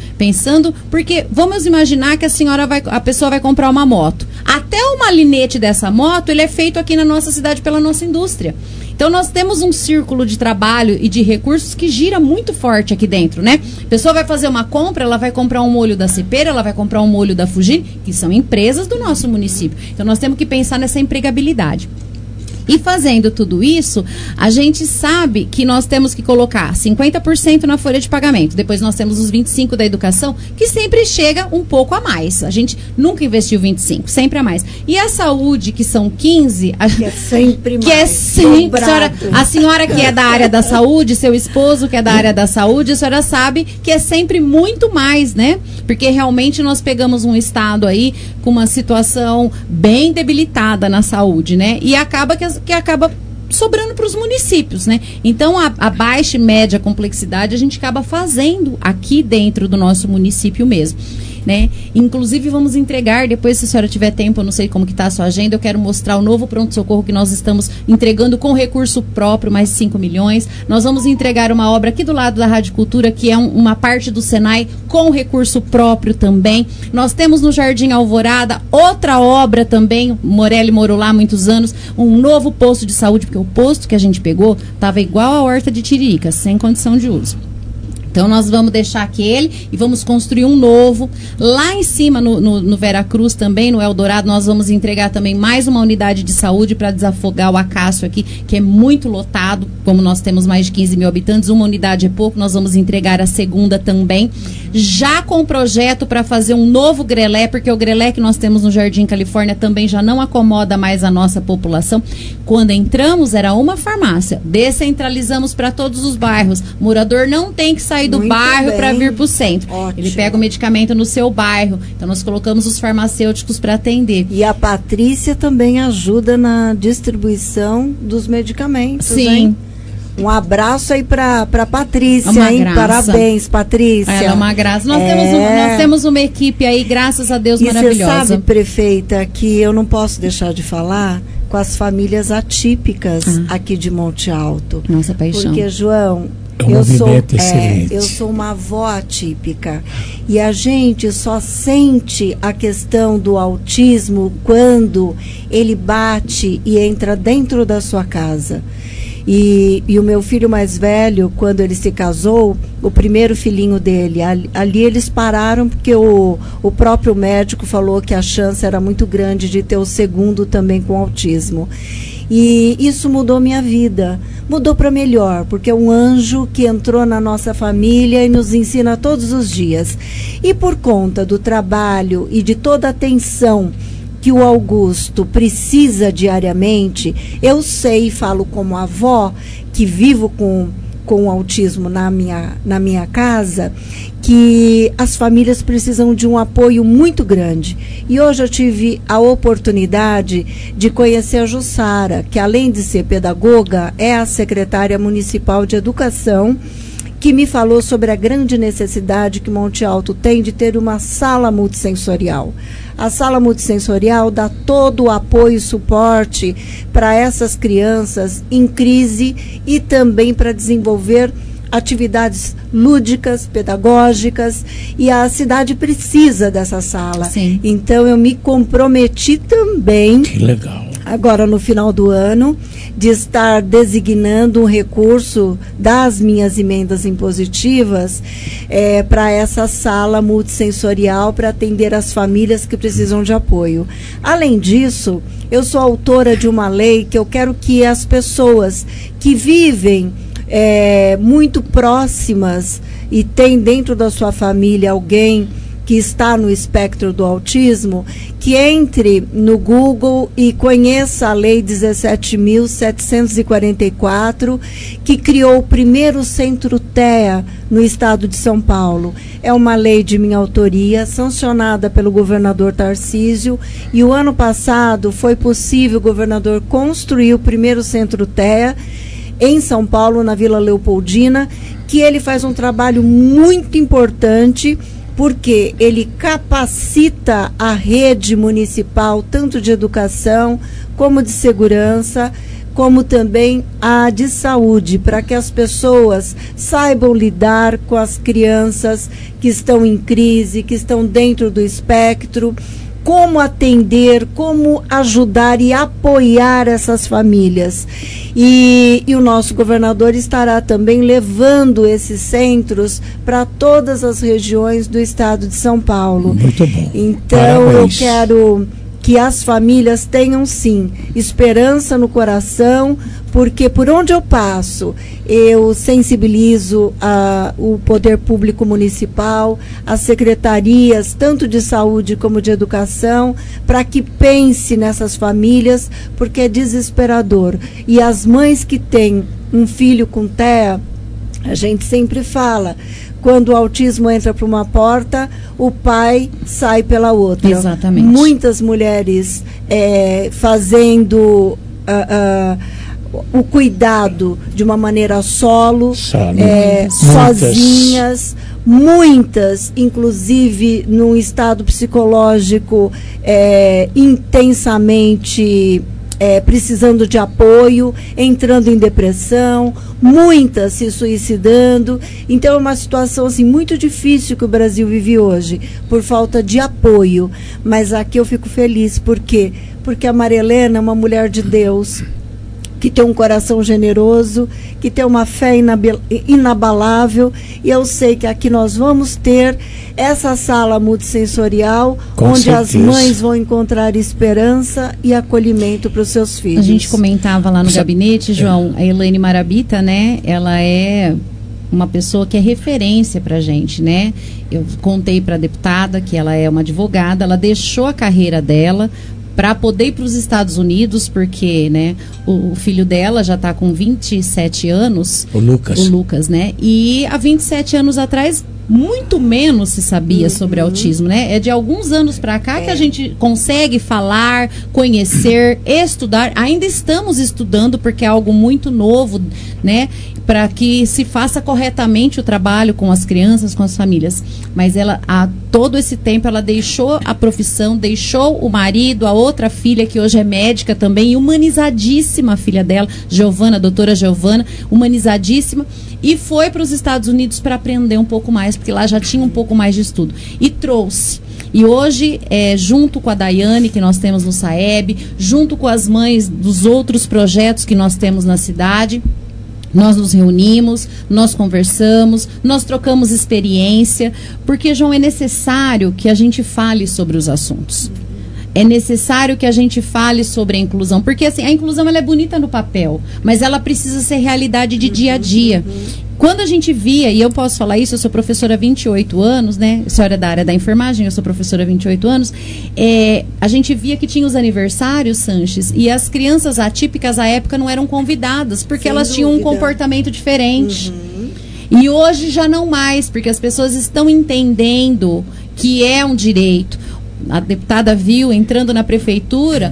porque vamos imaginar que a pessoa vai comprar uma moto. Até o malinete dessa moto, ele é feito aqui na nossa cidade pela nossa indústria. Então, nós temos um círculo de trabalho e de recursos que gira muito forte aqui dentro, né? A pessoa vai fazer uma compra, ela vai comprar um molho da Cepera, ela vai comprar um molho da Fugini, que são empresas do nosso município. Então, nós temos que pensar nessa empregabilidade. E fazendo tudo isso, a gente sabe que nós temos que colocar 50% na folha de pagamento. Depois nós temos os 25% da educação, que sempre chega um pouco a mais. A gente nunca investiu 25%, sempre a mais. E a saúde, que são 15%... Que é sempre mais. Que é sempre... A senhora que é da área da saúde, seu esposo que é da área da saúde, a senhora sabe que é sempre muito mais, né? Porque realmente nós pegamos um estado aí com uma situação bem debilitada na saúde, né? E acaba que acaba sobrando para os municípios, né? Então, a baixa e média complexidade a gente acaba fazendo aqui dentro do nosso município mesmo, né? Inclusive, vamos entregar, depois, se a senhora tiver tempo, eu não sei como que está a sua agenda, eu quero mostrar o novo pronto-socorro que nós estamos entregando com recurso próprio, mais 5 milhões. Nós vamos entregar uma obra aqui do lado da Rádio Cultura, que é uma parte do Senai, com recurso próprio também. Nós temos no Jardim Alvorada outra obra também, Morelli morou lá há muitos anos, um novo posto de saúde, porque o posto que a gente pegou estava igual a horta de Tiririca, sem condição de uso. Então, nós vamos deixar aquele e vamos construir um novo. Lá em cima, no Veracruz também, no Eldorado, nós vamos entregar também mais uma unidade de saúde para desafogar o Acácio aqui, que é muito lotado. Como nós temos mais de 15 mil habitantes, uma unidade é pouco, nós vamos entregar a segunda também. Já com o projeto para fazer um novo grelé, porque o grelé que nós temos no Jardim Califórnia também já não acomoda mais a nossa população. Quando entramos, era uma farmácia. Descentralizamos para todos os bairros. O morador não tem que sair do bairro para vir para o centro. Ótimo. Ele pega o medicamento no seu bairro. Então, nós colocamos os farmacêuticos para atender. E a Patrícia também ajuda na distribuição dos medicamentos, sim. Hein? Um abraço aí para Patrícia, hein? Graça. Parabéns, Patrícia. Ela é uma graça. Nós temos uma equipe aí, graças a Deus, maravilhosa. E você sabe, prefeita, que eu não posso deixar de falar com as atípicas aqui de Monte Alto. Nossa paixão. Porque, João, eu sou uma avó atípica e a gente só sente a questão do autismo quando ele bate e entra dentro da sua casa. E o meu filho mais velho, quando ele se casou, o primeiro filhinho dele, ali eles pararam porque o próprio médico falou que a chance era muito grande de ter o segundo também com autismo. E isso mudou minha vida, mudou para melhor, porque é um anjo que entrou na nossa família e nos ensina todos os dias. E por conta do trabalho e de toda a atenção que o Augusto precisa diariamente, eu sei e falo como avó, que vivo com o autismo na minha casa, que as famílias precisam de um apoio muito grande. E hoje eu tive a oportunidade de conhecer a Jussara, que além de ser pedagoga, é a secretária municipal de educação, que me falou sobre a grande necessidade que Monte Alto tem de ter uma sala multissensorial. A sala multissensorial dá todo o apoio e suporte para essas crianças em crise e também para desenvolver atividades lúdicas, pedagógicas, e a cidade precisa dessa sala. Sim. Então eu me comprometi também. Que legal. Agora no final do ano, de estar designando um recurso das minhas emendas impositivas para essa sala multissensorial para atender as famílias que precisam de apoio. Além disso, eu sou autora de uma lei que eu quero que as pessoas que vivem muito próximas e tem dentro da sua família alguém que está no espectro do autismo, que entre no Google e conheça a Lei 17.744, que criou o primeiro centro TEA no estado de São Paulo. É uma lei de minha autoria, sancionada pelo governador Tarcísio, e o ano passado foi possível o governador construir o primeiro centro TEA em São Paulo, na Vila Leopoldina, que ele faz um trabalho muito importante, porque ele capacita a rede municipal, tanto de educação, como de segurança, como também a de saúde, para que as pessoas saibam lidar com as crianças que estão em crise, que estão dentro do espectro, como atender, como ajudar e apoiar essas famílias. E o nosso governador estará também levando esses centros para todas as regiões do estado de São Paulo. Muito bom. Então, parabéns. Eu quero que as famílias tenham, sim, esperança no coração, porque por onde eu passo, eu sensibilizo o poder público municipal, as secretarias, tanto de saúde como de educação, para que pense nessas famílias, porque é desesperador. E as mães que têm um filho com TEA, a gente sempre fala, quando o autismo entra por uma porta, o pai sai pela outra. Exatamente. Muitas mulheres fazendo o cuidado de uma maneira solo, sozinhas, muitas, inclusive, num estado psicológico intensamente precisando de apoio, entrando em depressão, muitas se suicidando. Então é uma situação assim, muito difícil que o Brasil vive hoje, por falta de apoio. Mas aqui eu fico feliz, por quê? Porque a Maria Helena é uma mulher de Deus, que tem um coração generoso, que tem uma fé inabalável, e eu sei que aqui nós vamos ter essa sala multissensorial, onde certeza as mães vão encontrar esperança e acolhimento para os seus filhos. A gente comentava lá no gabinete, João, a Elaine Marabita, né, ela é uma pessoa que é referência para a gente, né? Eu contei para a deputada que ela é uma advogada, ela deixou a carreira dela para poder ir para os Estados Unidos, porque, né, o filho dela já está com 27 anos. O Lucas, né? E há 27 anos atrás, muito menos se sabia sobre autismo, né? É de alguns anos para cá que a gente consegue falar, conhecer, estudar. Ainda estamos estudando, porque é algo muito novo, né? Para que se faça corretamente o trabalho com as crianças, com as famílias. Mas ela, há todo esse tempo, ela deixou a profissão, deixou o marido, a outra filha, que hoje é médica também, humanizadíssima, a filha dela, Giovana, a doutora Giovana, humanizadíssima, e foi para os Estados Unidos para aprender um pouco mais, porque lá já tinha um pouco mais de estudo. E trouxe. E hoje, junto com a Daiane, que nós temos no SAEB, junto com as mães dos outros projetos que nós temos na cidade, nós nos reunimos, nós conversamos, nós trocamos experiência, porque, João, é necessário que a gente fale sobre os assuntos. É necessário que a gente fale sobre a inclusão, porque assim, a inclusão ela é bonita no papel, mas ela precisa ser realidade de dia a dia. Quando a gente via, e eu posso falar isso, eu sou professora há 28 anos, né? A senhora é da área da enfermagem, eu sou professora há 28 anos. A gente via que tinha os aniversários, Sanches, e as crianças atípicas à época não eram convidadas, porque sem elas dúvida tinham um comportamento diferente. E hoje já não mais, porque as pessoas estão entendendo que é um direito. A deputada viu, entrando na prefeitura,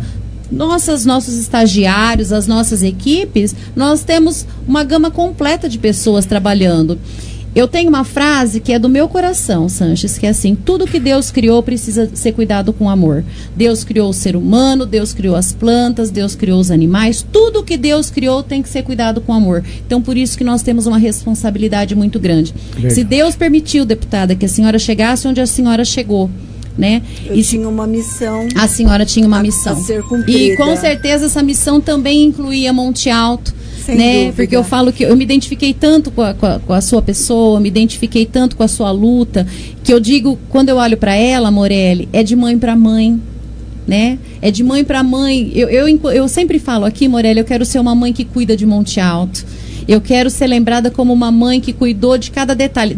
nossos estagiários, as nossas equipes, nós temos uma gama completa de pessoas trabalhando. Eu tenho uma frase que é do meu coração, Sanches, que é assim: tudo que Deus criou precisa ser cuidado com amor. Deus criou o ser humano, Deus criou as plantas, Deus criou os animais, tudo que Deus criou tem que ser cuidado com amor. Então, por isso que nós temos uma responsabilidade muito grande. Legal. Se Deus permitiu, deputada, que a senhora chegasse onde a senhora chegou, né? Eu tinha uma missão. A senhora tinha uma missão. A ser cumprida. E com certeza essa missão também incluía Monte Alto, né? Dúvida. Porque eu falo que eu me identifiquei tanto com a sua pessoa, me identifiquei tanto com a sua luta, que eu digo, quando eu olho para ela, Morelli, é de mãe para mãe, né? É de mãe para mãe. Eu sempre falo aqui, Morelli, eu quero ser uma mãe que cuida de Monte Alto. Eu quero ser lembrada como uma mãe que cuidou de cada detalhe.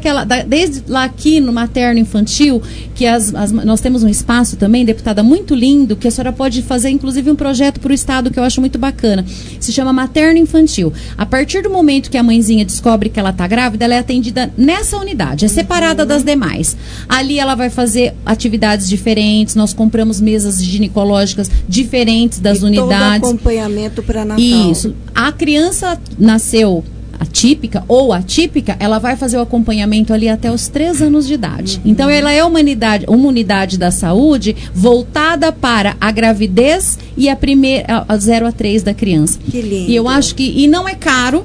Desde lá aqui no materno infantil, que nós temos um espaço também, deputada, muito lindo, que a senhora pode fazer, inclusive, um projeto para o Estado que eu acho muito bacana. Se chama materno infantil. A partir do momento que a mãezinha descobre que ela está grávida, ela é atendida nessa unidade, é separada das demais. Ali ela vai fazer atividades diferentes, nós compramos mesas ginecológicas diferentes das unidades. Todo acompanhamento para Natal. Isso. A criança nasceu atípica ou atípica, ela vai fazer o acompanhamento ali até os 3 anos de idade. Então, ela é uma unidade da saúde voltada para a gravidez e a 0 a 3 da criança. Que lindo. E eu acho que, e não é caro,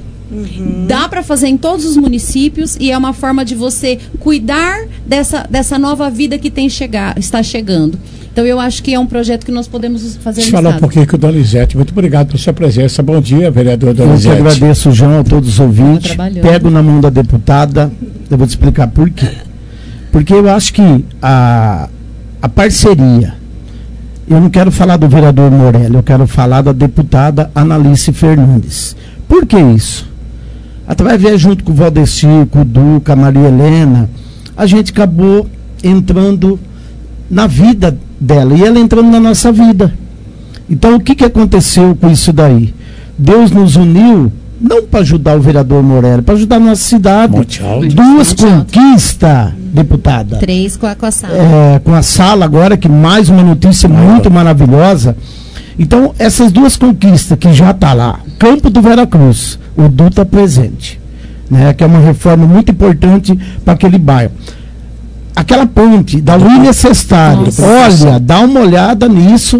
dá para fazer em todos os municípios, e é uma forma de você cuidar dessa nova vida que está chegando. Então, eu acho que é um projeto que nós podemos fazer no falar Estado. um pouquinho com o Donizete. Muito obrigado por sua presença. Bom dia, vereador Donizete. Eu que agradeço, João, a todos os ouvintes. Pego na mão da deputada, eu vou te explicar por quê. Porque eu acho que a parceria eu não quero falar do vereador Morelli, eu quero falar da deputada Analice Fernandes. Por que isso? Através, junto com o Valdecir, com o Duca, a Maria Helena, a gente acabou entrando na vida dela, e ela entrando na nossa vida. Então, o que aconteceu com isso daí? Deus nos uniu, não para ajudar o vereador Morelli, para ajudar a nossa cidade. Duas conquistas, deputada. 3 com a sala. Com a sala agora, que mais uma notícia muito maravilhosa. Então, essas duas conquistas que já está lá, Campo do Veracruz, o Du está presente, né, que é uma reforma muito importante para aquele bairro. Aquela ponte da William Sestari, olha, dá uma olhada nisso,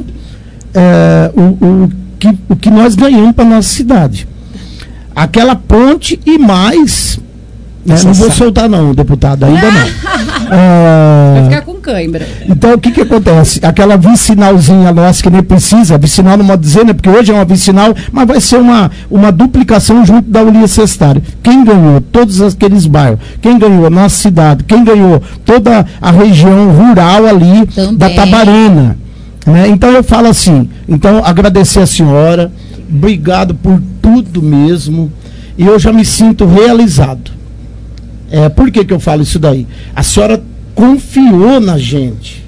o que nós ganhamos para nossa cidade. Aquela ponte e mais, né, não vou soltar não, deputado, ainda não. Vai ficar com cãibra. Então, o que acontece? Aquela vicinalzinha nossa que nem precisa, vicinal não pode dizer, né, porque hoje é uma vicinal, mas vai ser uma duplicação junto da William Sestari. Quem ganhou? Todos aqueles bairros. Quem ganhou? A nossa cidade. Quem ganhou? Toda a região rural ali da Tabarana. Né? Então, eu falo assim, então, agradecer a senhora, obrigado por tudo mesmo, e eu já me sinto realizado. Por que eu falo isso daí? A senhora confiou na gente,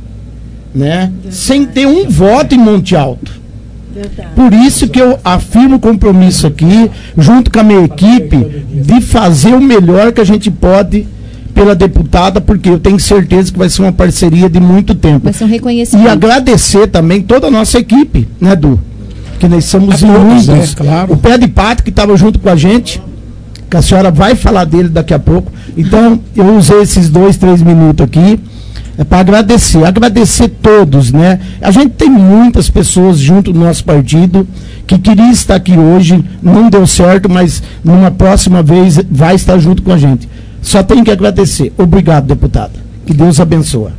né? Sem ter um voto em Monte Alto. Verdade. Por isso que eu afirmo o compromisso aqui, junto com a minha equipe, de fazer o melhor que a gente pode pela deputada, porque eu tenho certeza que vai ser uma parceria de muito tempo. Vai ser um reconhecimento. E agradecer também toda a nossa equipe, né, Du? Que nós somos unidos, né? Claro. O Pé de Pato, que estava junto com a gente, que a senhora vai falar dele daqui a pouco. Então, eu usei esses 2, 3 minutos aqui para agradecer todos, né? A gente tem muitas pessoas junto do nosso partido que queria estar aqui hoje, não deu certo, mas numa próxima vez vai estar junto com a gente. Só tenho que agradecer. Obrigado, deputada. Que Deus abençoe.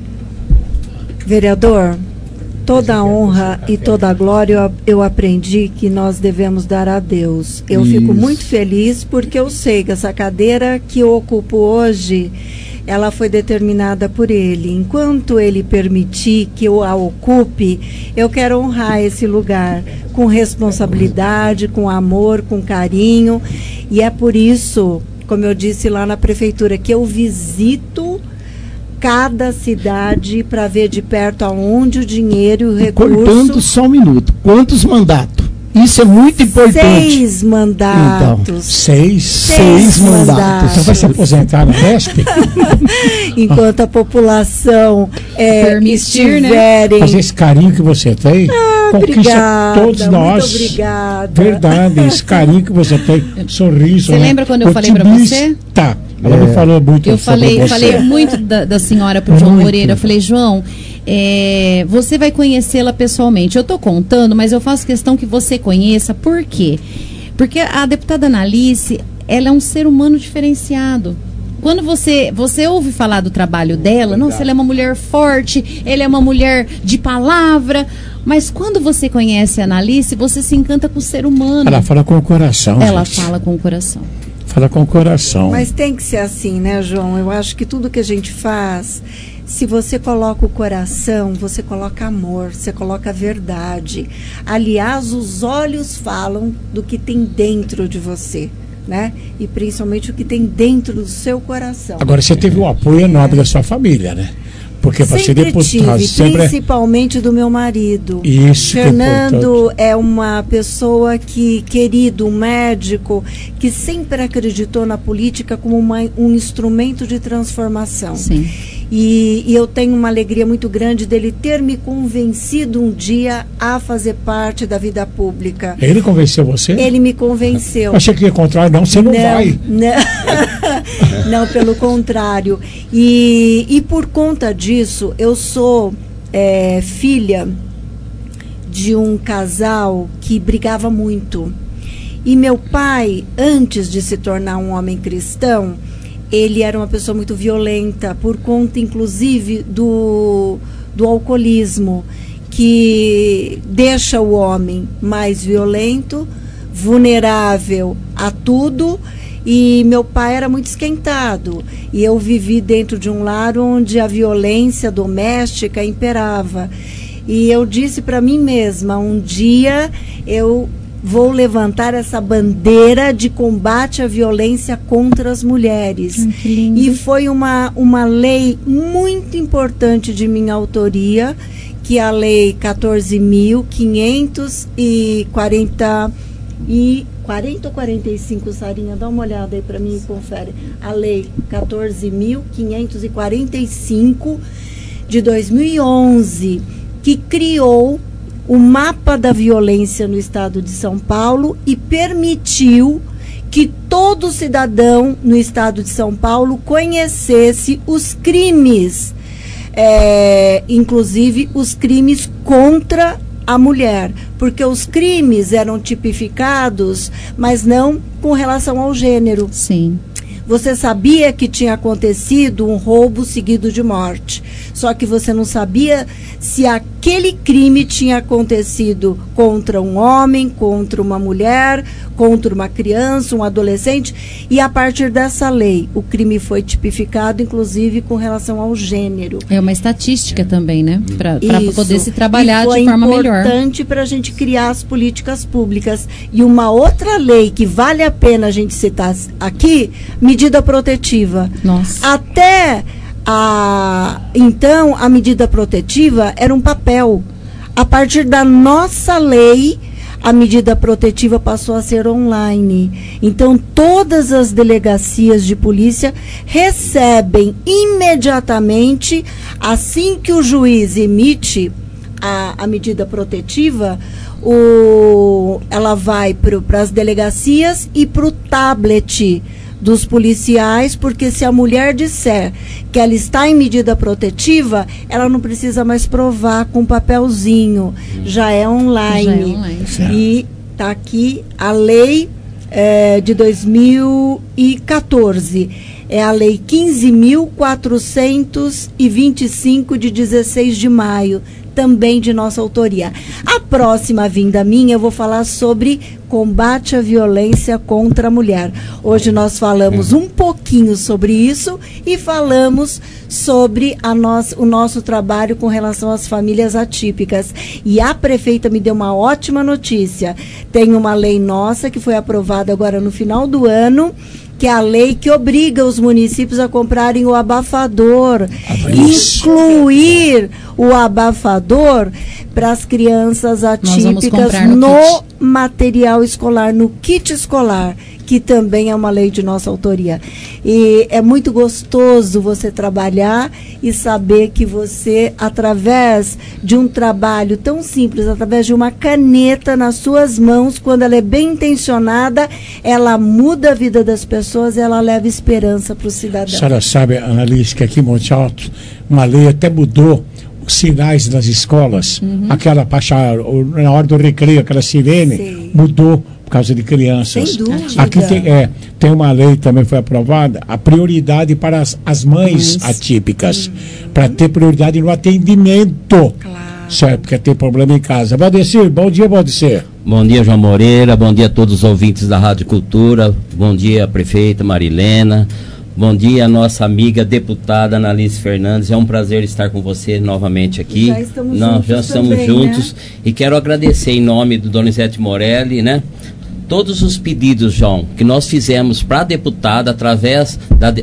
Vereador, toda a honra e toda a glória eu aprendi que nós devemos dar a Deus. Eu fico muito feliz porque eu sei que essa cadeira que eu ocupo hoje, ela foi determinada por Ele. Enquanto Ele permitir que eu a ocupe, eu quero honrar esse lugar com responsabilidade, com amor, com carinho. E é por isso, como eu disse lá na prefeitura, que eu visito cada cidade para ver de perto aonde o dinheiro e o recurso... Cortando só um minuto. Quantos mandatos? Isso é muito importante. 6 mandatos. Então, 6 mandatos. Você vai se aposentar na RESP? Enquanto a população permitir, né? Fazer esse carinho que você tem, conquista obrigada, todos nós. Muito obrigada. Verdade, esse carinho que você tem, sorriso. Você lembra quando eu falei para você? Tá. Ela me falou muito. Eu falei muito da senhora pro João Moreira. Eu falei, João, você vai conhecê-la pessoalmente. Eu tô contando, mas eu faço questão que você conheça. Por quê? Porque a deputada Analice, ela é um ser humano diferenciado. Quando você ouve falar do trabalho dela, nossa, ela é uma mulher forte, ela é uma mulher de palavra. Mas quando você conhece a Analice, você se encanta com o ser humano. Ela fala com o coração. Ela fala com o coração. Fala com o coração. Mas tem que ser assim, né, João? Eu acho que tudo que a gente faz, se você coloca o coração, você coloca amor, você coloca verdade. Aliás, os olhos falam do que tem dentro de você, né? E principalmente o que tem dentro do seu coração. Agora, você teve o apoio enorme da sua família, né? Porque para ser deputado principalmente do meu marido. Isso. Fernando é uma pessoa querido, um médico que sempre acreditou na política como um instrumento de transformação. Sim. E eu tenho uma alegria muito grande dele ter me convencido um dia a fazer parte da vida pública. Ele convenceu você? Ele me convenceu. Achei que ia contrário, não, você não vai. Não, pelo contrário. E por conta disso, eu sou filha de um casal que brigava muito. E meu pai, antes de se tornar um homem cristão, ele era uma pessoa muito violenta, por conta, inclusive, do alcoolismo, que deixa o homem mais violento, vulnerável a tudo. E meu pai era muito esquentado. E eu vivi dentro de um lar onde a violência doméstica imperava. E eu disse para mim mesma, um dia eu vou levantar essa bandeira de combate à violência contra as mulheres. E foi uma lei muito importante de minha autoria, que é a Lei 14.540 40 ou 45, Sarinha? Dá uma olhada aí para mim e confere. A Lei 14.545 de 2011, que criou o mapa da violência no estado de São Paulo e permitiu que todo cidadão no estado de São Paulo conhecesse os crimes, inclusive os crimes contra a mulher, porque os crimes eram tipificados, mas não com relação ao gênero. Sim. Você sabia que tinha acontecido um roubo seguido de morte, só que você não sabia se aquele crime tinha acontecido contra um homem, contra uma mulher, contra uma criança, um adolescente, e a partir dessa lei o crime foi tipificado, inclusive com relação ao gênero. É uma estatística também, né? Para poder se trabalhar de forma melhor. Foi importante para a gente criar as políticas públicas. E uma outra lei que vale a pena a gente citar aqui, medida protetiva. Nossa. Então, a medida protetiva era um papel. A partir da nossa lei, a medida protetiva passou a ser online. Então, todas as delegacias de polícia recebem imediatamente, assim que o juiz emite a medida protetiva, ela vai para as delegacias e para o tablet dos policiais, porque se a mulher disser que ela está em medida protetiva, ela não precisa mais provar com papelzinho, já é online. E está aqui a lei de 2014, é a lei 15.425 de 16 de maio, também de nossa autoria. A próxima vinda minha, eu vou falar sobre combate à violência contra a mulher. Hoje nós falamos um pouquinho sobre isso e falamos sobre o nosso trabalho com relação às famílias atípicas. E a prefeita me deu uma ótima notícia. Tem uma lei nossa que foi aprovada agora no final do ano, que é a lei que obriga os municípios a comprarem o abafador, incluir o abafador para as crianças atípicas no material escolar, no kit escolar, que também é uma lei de nossa autoria. E é muito gostoso você trabalhar e saber que você, através de um trabalho tão simples, através de uma caneta nas suas mãos, quando ela é bem intencionada, ela muda a vida das pessoas, ela leva esperança para o cidadão. A senhora sabe, Annalise, que aqui em Monte Alto, uma lei até mudou os sinais das escolas, aquela na hora do recreio, aquela sirene, mudou por causa de crianças. Sem dúvida. Aqui tem uma lei também foi aprovada, a prioridade para as mães atípicas, para ter prioridade no atendimento. Certo, porque tem problema em casa. Valdecir, bom dia, Valdecir. Bom dia, João Moreira, bom dia a todos os ouvintes da Rádio Cultura, bom dia, prefeita Marilena, bom dia, nossa amiga deputada Annalise Fernandes. É um prazer estar com você novamente aqui. Já estamos juntos. Já estamos também, juntos, né? E quero agradecer em nome do Donizete Morelli, né? Todos os pedidos, João, que nós fizemos para a deputada através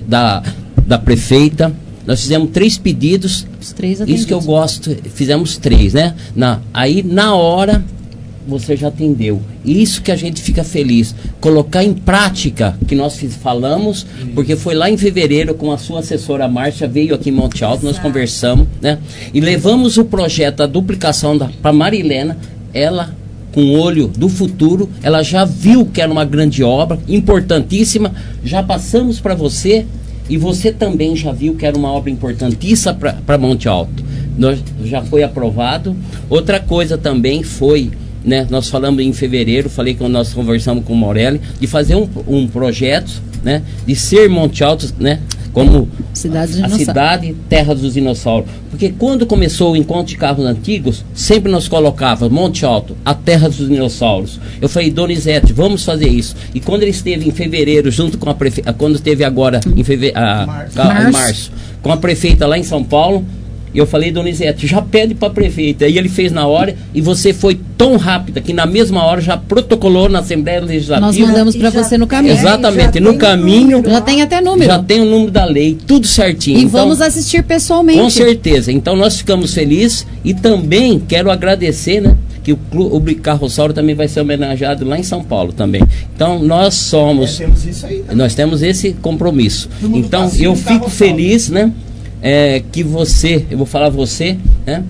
da prefeita. Nós fizemos 3 pedidos. Os 3 isso que eu gosto, fizemos 3, né? Aí, na hora, você já atendeu. Isso que a gente fica feliz. Colocar em prática que nós falamos, porque foi lá em fevereiro com a sua assessora Márcia, veio aqui em Monte Alto, nós conversamos, né? E levamos o projeto da duplicação para Marilena, ela, com o olho do futuro, ela já viu que era uma grande obra, importantíssima, já passamos para você. E você também já viu que era uma obra importantíssima para Monte Alto. Já foi aprovado. Outra coisa também foi, né, nós falamos em fevereiro, falei quando nós conversamos com o Morelli, de fazer um projeto, né, de ser Monte Alto, né, como a cidade terra dos dinossauros. Porque quando começou o encontro de carros antigos, sempre nós colocávamos Monte Alto, a terra dos dinossauros. Eu falei, Donizete, vamos fazer isso. E quando ele esteve em fevereiro, junto com a prefeita, quando esteve agora em março, com a prefeita lá em São Paulo, E eu falei, Donizete, já pede para a prefeita. Aí ele fez na hora e você foi tão rápida que na mesma hora já protocolou na Assembleia Legislativa. Nós mandamos para você no caminho. Exatamente, no caminho. Já tem até número. Já tem o número da lei, tudo certinho. E então, vamos assistir pessoalmente. Com certeza. Então nós ficamos felizes e também quero agradecer, né? Que o Clube Carrossauro também vai ser homenageado lá em São Paulo também. Então nós somos... temos isso aí, né? Nós temos esse compromisso. Então eu fico feliz, né? Que você, eu vou falar você, né?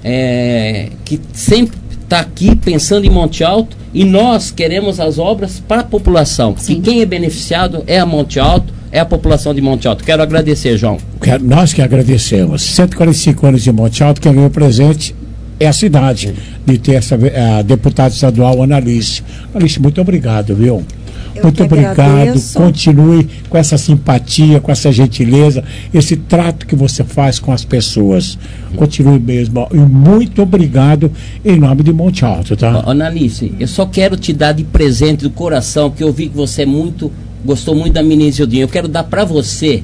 Que sempre está aqui pensando em Monte Alto e nós queremos as obras para a população. Sim. E quem é beneficiado é a Monte Alto, é a população de Monte Alto. Quero agradecer, João. Nós que agradecemos. 145 anos de Monte Alto, quem ganhou presente é a cidade de ter essa deputada estadual Analice. Analice, muito obrigado, viu? Muito obrigado, continue com essa simpatia, com essa gentileza, esse trato que você faz com as pessoas. Continue mesmo. E muito obrigado em nome de Monte Alto, tá? Analice, eu só quero te dar de presente do coração, porque eu vi que você gostou muito da menina Isildinha. Eu quero dar para você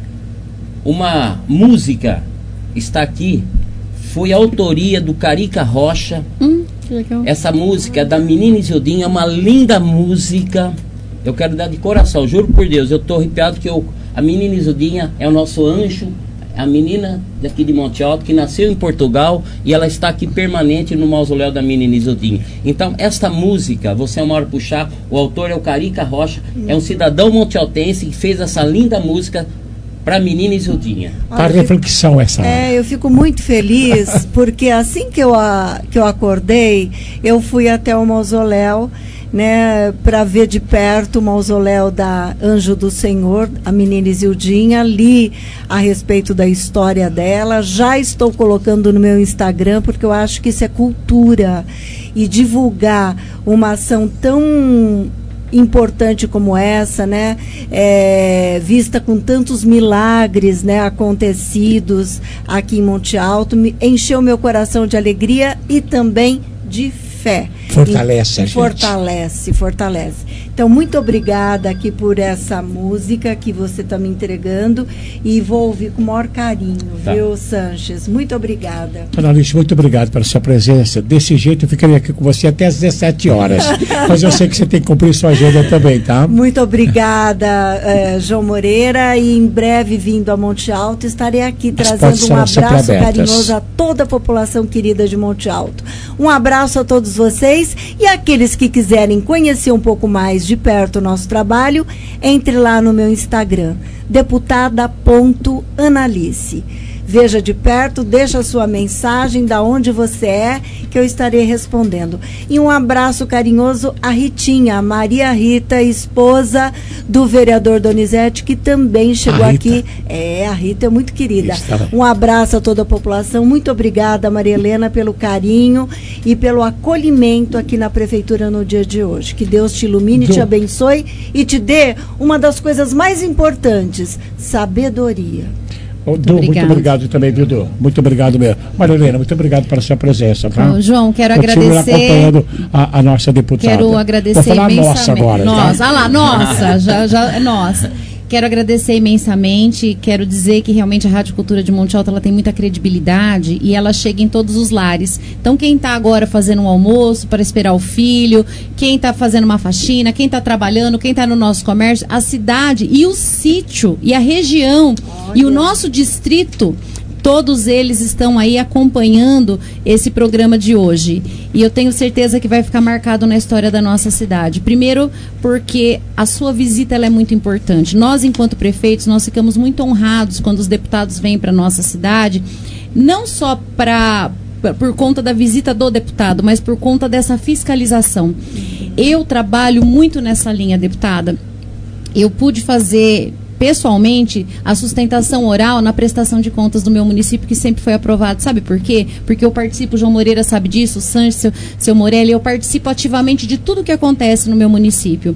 uma música, está aqui, foi a autoria do Carica Rocha. Que legal. Essa música da menina Isildinha é uma linda música. Eu quero dar de coração, juro por Deus, eu estou arrepiado que a menina Isildinha é o nosso anjo, a menina daqui de Monte Alto, que nasceu em Portugal e ela está aqui permanente no mausoléu da menina Isildinha. Então, esta música, você é uma hora puxar, o autor é o Carica Rocha, é um cidadão montealtense que fez essa linda música para a menina Isildinha. Para reflexão essa. Eu fico muito feliz, porque assim que eu acordei, eu fui até o mausoléu, né, para ver de perto o mausoléu da Anjo do Senhor, a menina Isildinha, li a respeito da história dela, já estou colocando no meu Instagram, porque eu acho que isso é cultura, e divulgar uma ação tão importante como essa, né, vista com tantos milagres, né, acontecidos aqui em Monte Alto, encheu meu coração de alegria e também de fé. Fortalece a gente. Fortalece. Então, muito obrigada aqui por essa música que você está me entregando e vou ouvir com o maior carinho, viu, Sanches? Muito obrigada. Analice, muito obrigado pela sua presença. Desse jeito, eu ficaria aqui com você até às 17 horas. Mas eu sei que você tem que cumprir sua agenda também, tá? Muito obrigada, João Moreira. E em breve, vindo a Monte Alto, estarei aqui trazendo um abraço carinhoso a toda a população querida de Monte Alto. Um abraço a todos vocês e aqueles que quiserem conhecer um pouco mais de perto o nosso trabalho, entre lá no meu Instagram, deputada.analice. Veja de perto, deixa a sua mensagem, da onde você é, que eu estarei respondendo. E um abraço carinhoso à Ritinha, a Maria Rita, esposa do vereador Donizete, que também chegou aqui. A Rita é muito querida. Um abraço a toda a população. Muito obrigada, Maria Helena, pelo carinho e pelo acolhimento aqui na Prefeitura no dia de hoje. Que Deus te ilumine, te abençoe e te dê uma das coisas mais importantes, sabedoria. Du, muito obrigado também, viu, Du? Muito obrigado mesmo. Maria Helena, muito obrigado pela sua presença. Tá? João, quero agradecer. Acompanhando a nossa deputada. Quero agradecer Vou falar imensamente. Nossa agora. Nossa, tá? Lá, nossa, já é nossa. Quero agradecer imensamente, quero dizer que realmente a Rádio Cultura de Monte Alto ela tem muita credibilidade e ela chega em todos os lares. Então quem está agora fazendo um almoço para esperar o filho, quem está fazendo uma faxina, quem está trabalhando, quem está no nosso comércio, a cidade e o sítio e a região e o nosso distrito, todos eles estão aí acompanhando esse programa de hoje. E eu tenho certeza que vai ficar marcado na história da nossa cidade. Primeiro, porque a sua visita ela é muito importante. Nós, enquanto prefeitos, nós ficamos muito honrados quando os deputados vêm para a nossa cidade, não só por conta da visita do deputado, mas por conta dessa fiscalização. Eu trabalho muito nessa linha, deputada. Eu pude fazer pessoalmente a sustentação oral na prestação de contas do meu município, que sempre foi aprovado. Sabe por quê? Porque eu participo, o João Moreira sabe disso, o Sanches, seu Morelli, eu participo ativamente de tudo que acontece no meu município.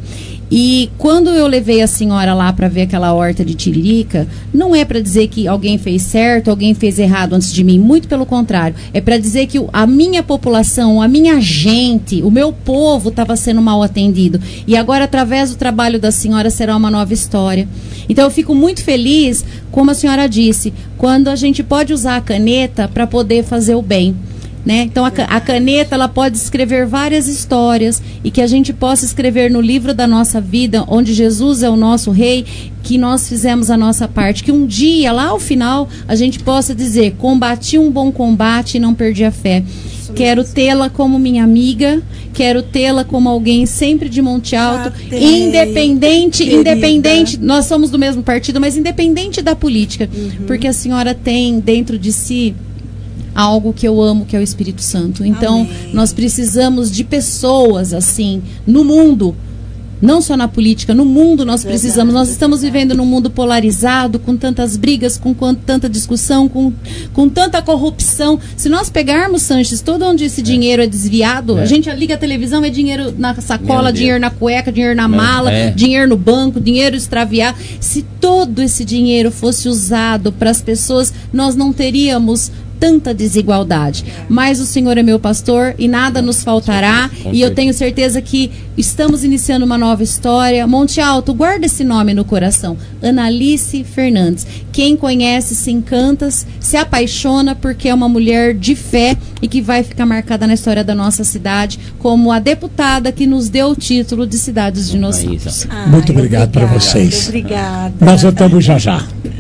E quando eu levei a senhora lá para ver aquela horta de tiririca, não é para dizer que alguém fez certo, alguém fez errado antes de mim, muito pelo contrário. É para dizer que a minha população, a minha gente, o meu povo estava sendo mal atendido. E agora, através do trabalho da senhora, será uma nova história. Então eu fico muito feliz, como a senhora disse, quando a gente pode usar a caneta para poder fazer o bem. Né? Então a caneta ela pode escrever várias histórias e que a gente possa escrever no livro da nossa vida, onde Jesus é o nosso rei, que nós fizemos a nossa parte, que um dia lá ao final a gente possa dizer: combati um bom combate e não perdi a fé. Quero tê-la como minha amiga, quero tê-la como alguém sempre de Monte Alto, independente, nós somos do mesmo partido, mas independente da política, porque a senhora tem dentro de si algo que eu amo, que é o Espírito Santo. Então, nós precisamos de pessoas assim, no mundo, não só na política, no mundo nós precisamos. Nós estamos vivendo num mundo polarizado, com tantas brigas, com tanta discussão, com tanta corrupção. Se nós pegarmos, Sanches, todo onde esse dinheiro é desviado, a gente liga a televisão, é dinheiro na sacola, dinheiro na cueca, dinheiro na mala, dinheiro no banco, dinheiro extraviado. Se todo esse dinheiro fosse usado para as pessoas, nós não teríamos tanta desigualdade, mas o Senhor é meu pastor e nada nos faltará, e eu tenho certeza que estamos iniciando uma nova história. Monte Alto, guarda esse nome no coração, Analice Fernandes. Quem conhece se encanta, se apaixona, porque é uma mulher de fé e que vai ficar marcada na história da nossa cidade como a deputada que nos deu o título de Cidades Dinossauros. Muito obrigado para vocês. Obrigada. Nós voltamos já já.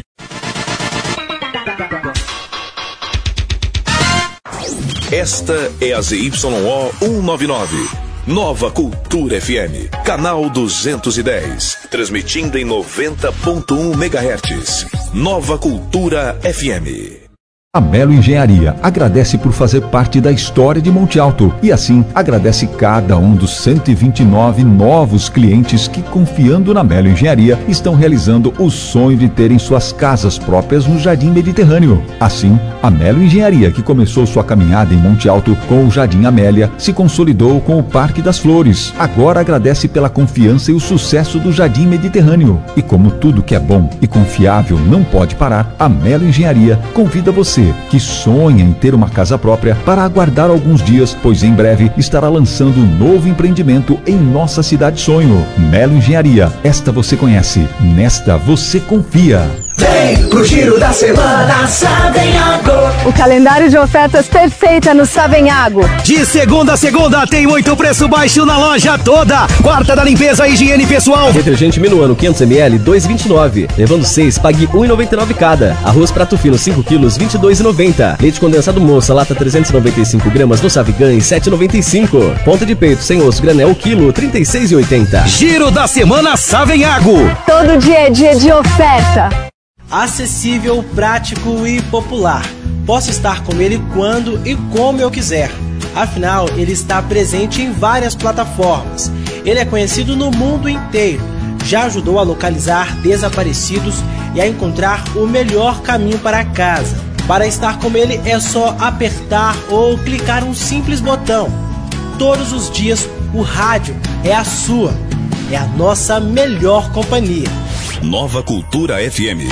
Esta é a ZYO 199, Nova Cultura FM, canal 210, transmitindo em 90.1 MHz. Nova Cultura FM. A Melo Engenharia agradece por fazer parte da história de Monte Alto e assim agradece cada um dos 129 novos clientes que, confiando na Melo Engenharia, estão realizando o sonho de terem suas casas próprias no Jardim Mediterrâneo. Assim, a Melo Engenharia, que começou sua caminhada em Monte Alto com o Jardim Amélia, se consolidou com o Parque das Flores. Agora agradece pela confiança e o sucesso do Jardim Mediterrâneo. E como tudo que é bom e confiável não pode parar, a Melo Engenharia convida você que sonha em ter uma casa própria para aguardar alguns dias, pois em breve estará lançando um novo empreendimento em nossa cidade sonho. Melo Engenharia, esta você conhece, nesta você confia. Vem pro Giro da Semana Savenhago. O calendário de ofertas perfeita no Savenhago. De segunda a segunda tem muito preço baixo na loja toda. Quarta da limpeza e higiene pessoal. Detergente Minuano 500ml 2,29. Levando 6, pague 1,99 cada. Arroz prato fino 5 quilos 22,90. Leite condensado moça lata 395 gramas no Savigães 7,95. Ponta de peito sem osso granel quilo 36,80. Giro da Semana Savenhago. Todo dia é dia de oferta. Acessível, prático e popular. Posso estar com ele quando e como eu quiser. Afinal, ele está presente em várias plataformas. Ele é conhecido no mundo inteiro. Já ajudou a localizar desaparecidos e a encontrar o melhor caminho para casa. Para estar com ele é só apertar ou clicar um simples botão. Todos os dias o rádio é a sua. É a nossa melhor companhia. Nova Cultura FM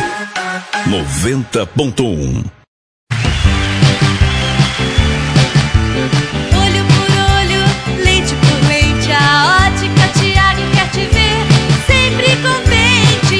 90.1. Olho por olho, leite por leite, a Ótica Tiago quer te ver sempre contente.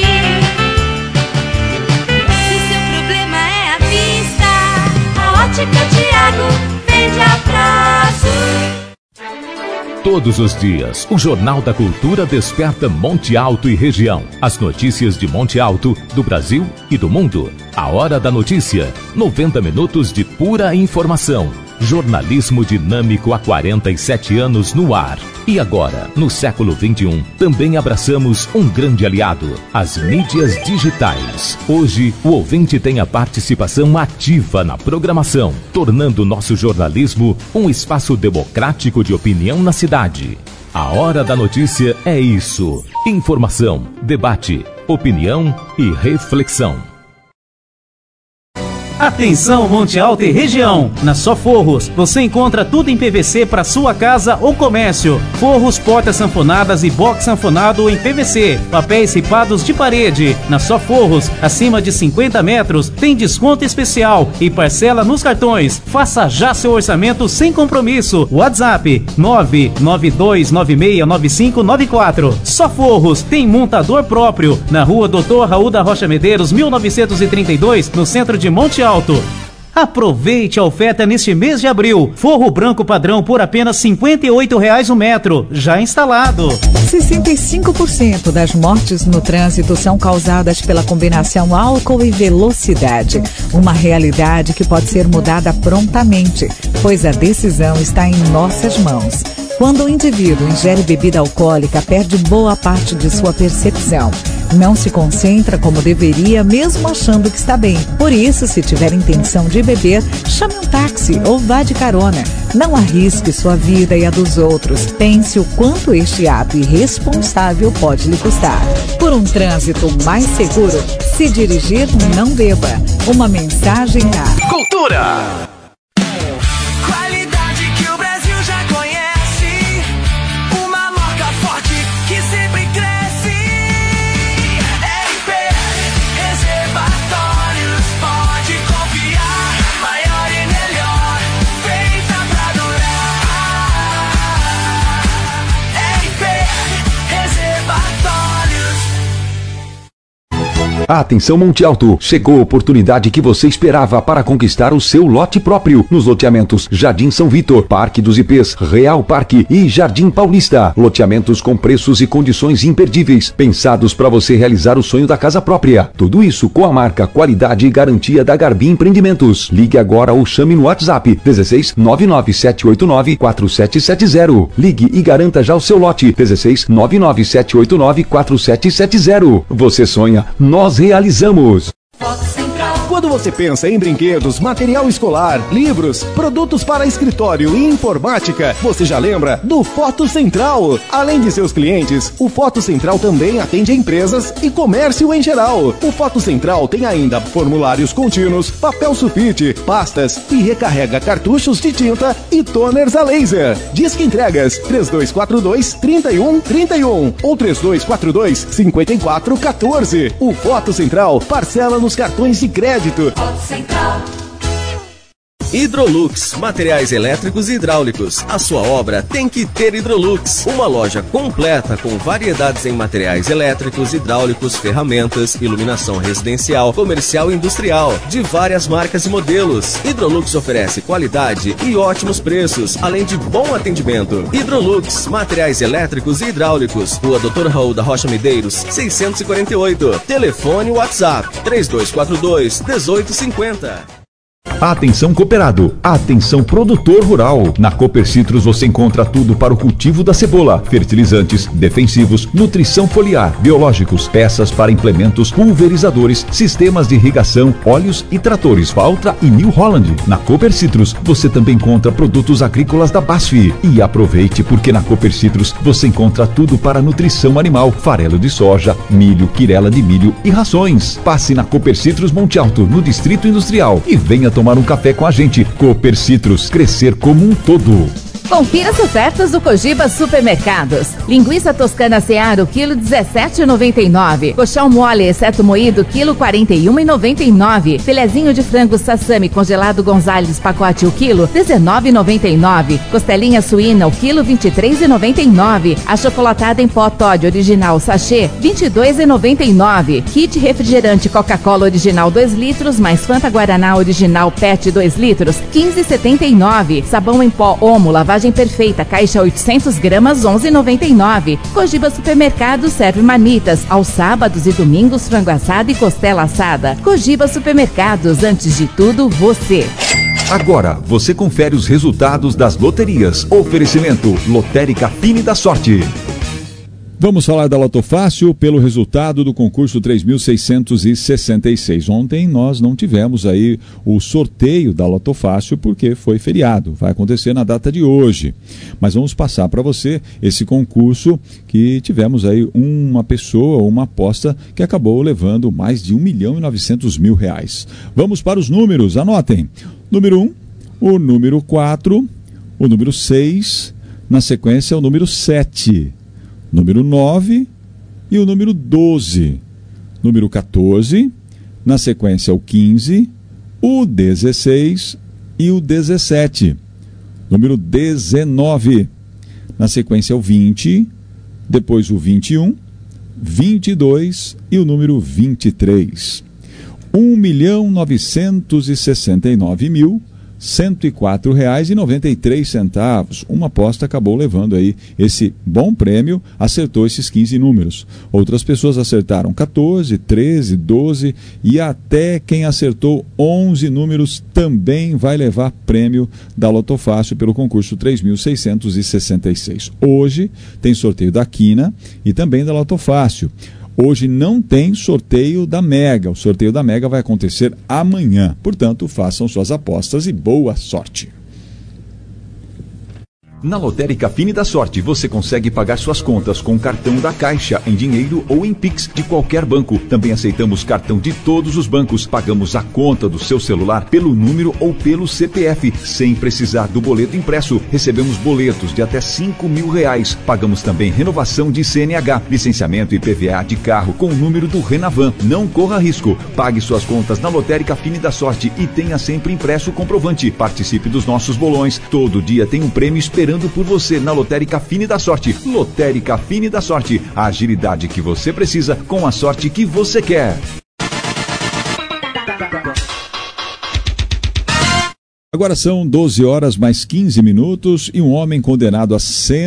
Se seu problema é a vista, a Ótica Tiago vende a prazo. Todos os dias, o Jornal da Cultura desperta Monte Alto e região. As notícias de Monte Alto, do Brasil e do mundo. A Hora da Notícia. 90 minutos de pura informação. Jornalismo dinâmico há 47 anos no ar. E agora, no século XXI, também abraçamos um grande aliado, as mídias digitais. Hoje, o ouvinte tem a participação ativa na programação, tornando nosso jornalismo um espaço democrático de opinião na cidade. A Hora da Notícia é isso: informação, debate, opinião e reflexão. Atenção Monte Alto e região. Na Só Forros, você encontra tudo em PVC para sua casa ou comércio. Forros, portas sanfonadas e box sanfonado em PVC. Papéis ripados de parede. Na Só Forros, acima de 50 metros, tem desconto especial e parcela nos cartões. Faça já seu orçamento sem compromisso. WhatsApp 992969594. Só Forros tem montador próprio. Na rua Doutor Raul da Rocha Medeiros, 1932, no centro de Monte Alto. Aproveite a oferta neste mês de abril. Forro branco padrão por apenas R$ 58,00 o metro. Já instalado. 65% das mortes no trânsito são causadas pela combinação álcool e velocidade. Uma realidade que pode ser mudada prontamente, pois a decisão está em nossas mãos. Quando o indivíduo ingere bebida alcoólica, perde boa parte de sua percepção. Não se concentra como deveria, mesmo achando que está bem. Por isso, se tiver intenção de beber, chame um táxi ou vá de carona. Não arrisque sua vida e a dos outros. Pense o quanto este ato irresponsável pode lhe custar. Por um trânsito mais seguro, se dirigir, não beba. Uma mensagem da Cultura. Atenção Monte Alto, chegou a oportunidade que você esperava para conquistar o seu lote próprio nos loteamentos Jardim São Vitor, Parque dos IPs, Real Parque e Jardim Paulista. Loteamentos com preços e condições imperdíveis, pensados para você realizar o sonho da casa própria. Tudo isso com a marca, qualidade e garantia da Garbi Empreendimentos. Ligue agora ou chame no WhatsApp 16 99789 4770. Ligue e garanta já o seu lote 16 99789 4770. Você sonha, nós realizamos. Quando você pensa em brinquedos, material escolar, livros, produtos para escritório e informática, você já lembra do Foto Central. Além de seus clientes, o Foto Central também atende empresas e comércio em geral. O Foto Central tem ainda formulários contínuos, papel sulfite, pastas e recarrega cartuchos de tinta e toners a laser. Disque entregas 3242-3131 ou 3242-5414. O Foto Central parcela nos cartões de crédito. Hidrolux, materiais elétricos e hidráulicos. A sua obra tem que ter Hidrolux. Uma loja completa com variedades em materiais elétricos, hidráulicos, ferramentas, iluminação residencial, comercial e industrial, de várias marcas e modelos. Hidrolux oferece qualidade e ótimos preços, além de bom atendimento. Hidrolux, materiais elétricos e hidráulicos. Rua Doutor Raul da Rocha Medeiros, 648. Telefone WhatsApp 3242-1850. Atenção cooperado, atenção produtor rural. Na Cooper Citrus você encontra tudo para o cultivo da cebola: fertilizantes, defensivos, nutrição foliar, biológicos, peças para implementos, pulverizadores, sistemas de irrigação, óleos e tratores Valtra e New Holland. Na Cooper Citrus você também encontra produtos agrícolas da BASF. E aproveite, porque na Cooper Citrus você encontra tudo para nutrição animal: farelo de soja, milho, quirela de milho e rações. Passe na Cooper Citrus Monte Alto, no Distrito Industrial, e venha tomar um café com a gente. Cooper Citrus, crescer como um todo. Confira as ofertas do Cogiba Supermercados. Linguiça toscana Seara, quilo 17,99. Colchão mole, exceto moído, quilo 41,99. Filezinho de frango Sassami congelado Gonzales, pacote, o quilo 19,99. Costelinha suína, o quilo 23,99. Achocolatada em pó Toddy original sachê, 22,99. Kit refrigerante Coca-Cola original 2 litros, mais Fanta Guaraná original PET 2 litros, 15,79. Sabão em pó Omo, lavagem perfeita, caixa 800 gramas, 11,99. Cogiba Supermercado serve marmitas aos sábados e domingos, frango assado e costela assada. Cogiba Supermercados, antes de tudo, você. Agora, você confere os resultados das loterias. Oferecimento Lotérica Fine da Sorte. Vamos falar da Loto Fácil pelo resultado do concurso 3.666. Ontem nós não tivemos aí o sorteio da Loto Fácil porque foi feriado. Vai acontecer na data de hoje. Mas vamos passar para você esse concurso que tivemos aí uma pessoa, uma aposta que acabou levando mais de R$1.900.000. Vamos para os números, anotem. Número 1, o número 4, o número 6, na sequência o número 7. Número 9 e o número 12. Número 14, na sequência o 15, o 16 e o 17. Número 19, na sequência o 20, depois o 21, 22 e o número 23. R$1.969.104,93. Uma aposta acabou levando aí esse bom prêmio, acertou esses 15 números. Outras pessoas acertaram 14, 13, 12 e até quem acertou 11 números também vai levar prêmio da Loto Fácil pelo concurso 3.666. Hoje tem sorteio da Quina e também da Loto Fácil. Hoje não tem sorteio da Mega. O sorteio da Mega vai acontecer amanhã. Portanto, façam suas apostas e boa sorte. Na Lotérica Fine da Sorte, você consegue pagar suas contas com cartão da Caixa, em dinheiro ou em Pix de qualquer banco. Também aceitamos cartão de todos os bancos. Pagamos a conta do seu celular pelo número ou pelo CPF, sem precisar do boleto impresso. Recebemos boletos de até R$5.000. Pagamos também renovação de CNH, licenciamento e PVA de carro com o número do Renavan. Não corra risco. Pague suas contas na Lotérica Fine da Sorte e tenha sempre impresso o comprovante. Participe dos nossos bolões. Todo dia tem um prêmio esperando por você na Lotérica Fine da Sorte. Lotérica Fine da Sorte, a agilidade que você precisa com a sorte que você quer. Agora são 12 horas mais 15 minutos e um homem condenado a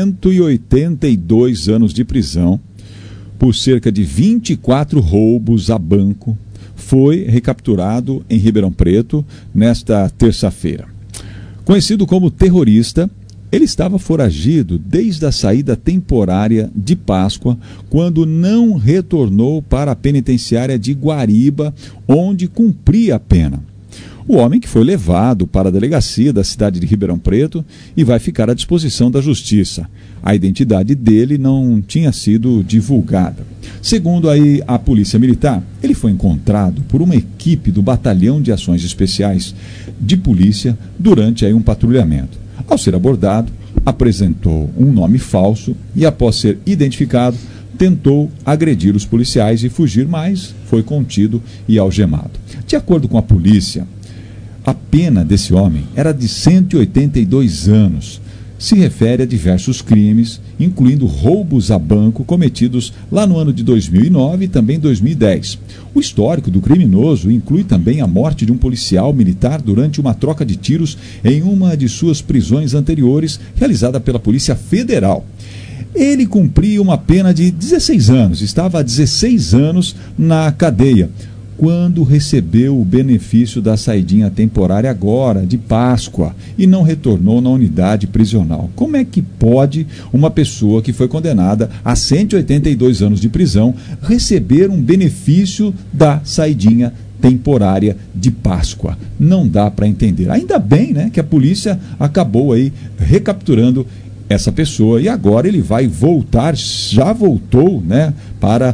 182 anos de prisão por cerca de 24 roubos a banco foi recapturado em Ribeirão Preto nesta terça-feira. Conhecido como terrorista, ele estava foragido desde a saída temporária de Páscoa, quando não retornou para a penitenciária de Guariba, onde cumpria a pena. O homem que foi levado para a delegacia da cidade de Ribeirão Preto e vai ficar à disposição da justiça. A identidade dele não tinha sido divulgada. Segundo aí a Polícia Militar, ele foi encontrado por uma equipe do Batalhão de Ações Especiais de Polícia durante aí um patrulhamento. Ao ser abordado, apresentou um nome falso e, após ser identificado, tentou agredir os policiais e fugir, mas foi contido e algemado. De acordo com a polícia, a pena desse homem era de 182 anos. Se refere a diversos crimes, incluindo roubos a banco cometidos lá no ano de 2009 e também 2010. O histórico do criminoso inclui também a morte de um policial militar durante uma troca de tiros em uma de suas prisões anteriores, realizada pela Polícia Federal. Ele cumpria uma pena de 16 anos, estava há 16 anos na cadeia, quando recebeu o benefício da saidinha temporária agora, de Páscoa, e não retornou na unidade prisional. Como é que pode uma pessoa que foi condenada a 182 anos de prisão receber um benefício da saidinha temporária de Páscoa? Não dá para entender. Ainda bem, né, que a polícia acabou aí recapturando essa pessoa e agora ele vai voltar, já voltou, né, para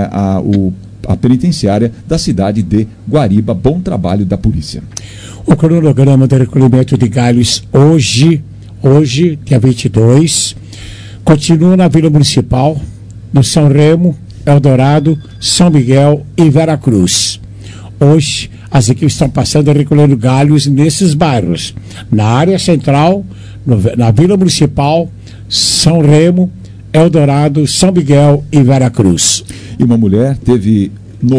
a penitenciária da cidade de Guariba. Bom trabalho da polícia. O cronograma do recolhimento de galhos hoje, dia 22, continua na Vila Municipal, no São Remo, Eldorado, São Miguel e Veracruz. Hoje, as equipes estão passando recolhendo galhos nesses bairros. Na área central, na Vila Municipal, São Remo, Eldorado, São Miguel e Veracruz. E uma mulher teve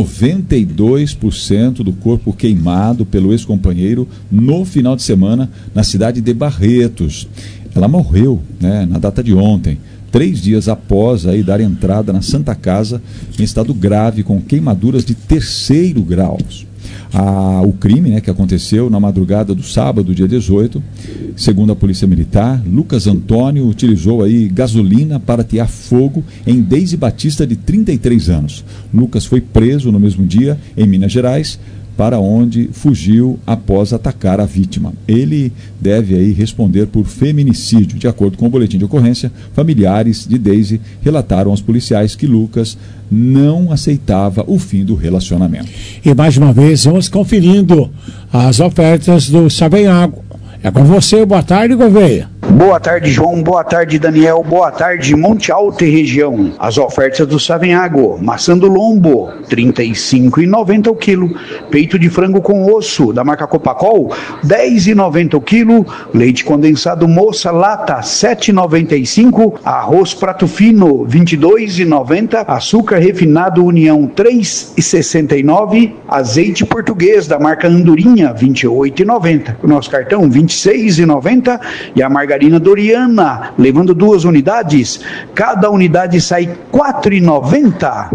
92% do corpo queimado pelo ex-companheiro no final de semana na cidade de Barretos. Ela morreu, né, na data de ontem. 3 dias após aí dar entrada na Santa Casa em estado grave com queimaduras de 3º grau. O crime, né, que aconteceu na madrugada do sábado, dia 18, segundo a Polícia Militar, Lucas Antônio utilizou aí gasolina para atear fogo em Deise Batista, de 33 anos. Lucas foi preso no mesmo dia em Minas Gerais, para onde fugiu após atacar a vítima. Ele deve aí responder por feminicídio. De acordo com o boletim de ocorrência, familiares de Deise relataram aos policiais que Lucas não aceitava o fim do relacionamento. E mais uma vez, vamos conferindo as ofertas do Savenhago. É com você, boa tarde, Gouveia. Boa tarde, João. Boa tarde, Daniel. Boa tarde, Monte Alto e região. As ofertas do Savenhago: maçã do lombo, R$ 35,90 o quilo. Peito de frango com osso, da marca Copacol, R$ 10,90 o quilo. Leite condensado Moça lata, R$ 7,95. Arroz prato fino, R$ 22,90. Açúcar refinado União, R$ 3,69. Azeite português, da marca Andorinha, R$ 28,90. O nosso cartão, R$ 26,90. E a margarina Doriana, levando 2 unidades, cada unidade sai R$ 4,90.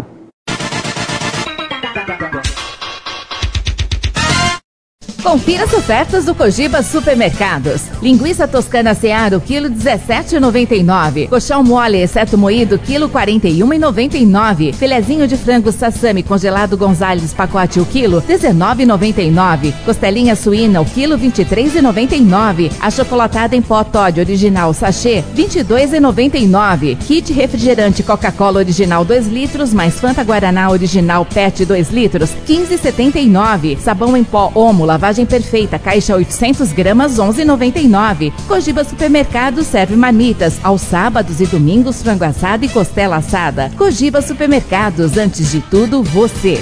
Confira as ofertas do Cogiba Supermercados. Linguiça toscana Seara, o quilo R$ 17,99. Colchão mole, exceto moído, quilo R$ 41,99. Filezinho de frango Sassami congelado Gonzales, pacote, o quilo R$ 19,99. Costelinha suína, o quilo R$ 23,99. Achocolatada em pó Toddy original sachê, R$ 22,99. Kit refrigerante Coca-Cola original 2 litros, mais Fanta Guaraná original PET 2 litros, R$ 15,79. Sabão em pó Omo, lavagem perfeita, caixa 800 gramas, R$ 11,99. Cogiba Supermercado serve marmitas. Aos sábados e domingos, frango assado e costela assada. Cogiba Supermercados, antes de tudo, você.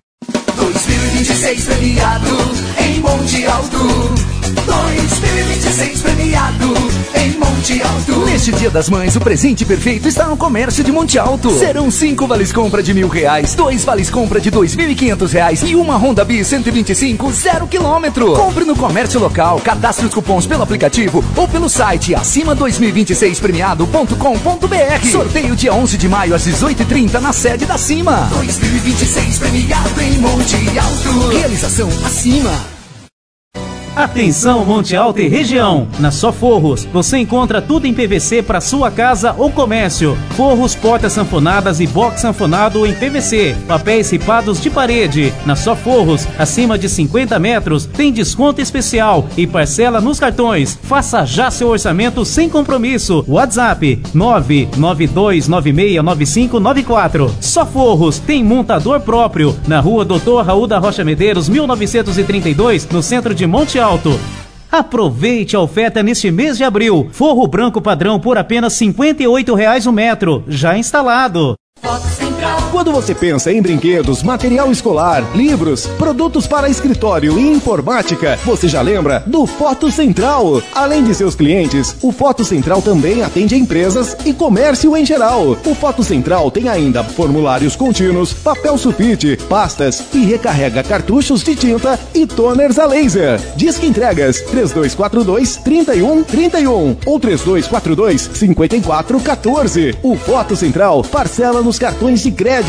2026 premiado em Monte Alto. 2026 premiado em Monte Alto. Neste Dia das Mães, o presente perfeito está no comércio de Monte Alto. Serão 5 vales compra de R$1.000, 2 vales compra de R$2.500 e uma Honda Bis 125 0 km. Compre no comércio local, cadastre os cupons pelo aplicativo ou pelo site acima2026premiado.com.br. Sorteio dia 11 de maio às 18h30 na sede da Acima. 2026 premiado em Monte Alto. Realização Acima. Atenção, Monte Alto e região. Na Só Forros, você encontra tudo em PVC para sua casa ou comércio. Forros, portas sanfonadas e box sanfonado em PVC. Papéis ripados de parede. Na Só Forros, acima de 50 metros, tem desconto especial e parcela nos cartões. Faça já seu orçamento sem compromisso. WhatsApp 992969594. Só Forros tem montador próprio. Na rua Doutor Raul da Rocha Medeiros, 1932, no centro de Monte Alto. Aproveite a oferta neste mês de abril. Forro branco padrão por apenas R$ 58,00 o metro. Já instalado. Quando você pensa em brinquedos, material escolar, livros, produtos para escritório e informática, você já lembra do Foto Central. Além de seus clientes, o Foto Central também atende empresas e comércio em geral. O Foto Central tem ainda formulários contínuos, papel sulfite, pastas e recarrega cartuchos de tinta e toners a laser. Disque entregas 3242-3131 ou 3242-5414. O Foto Central parcela nos cartões de crédito.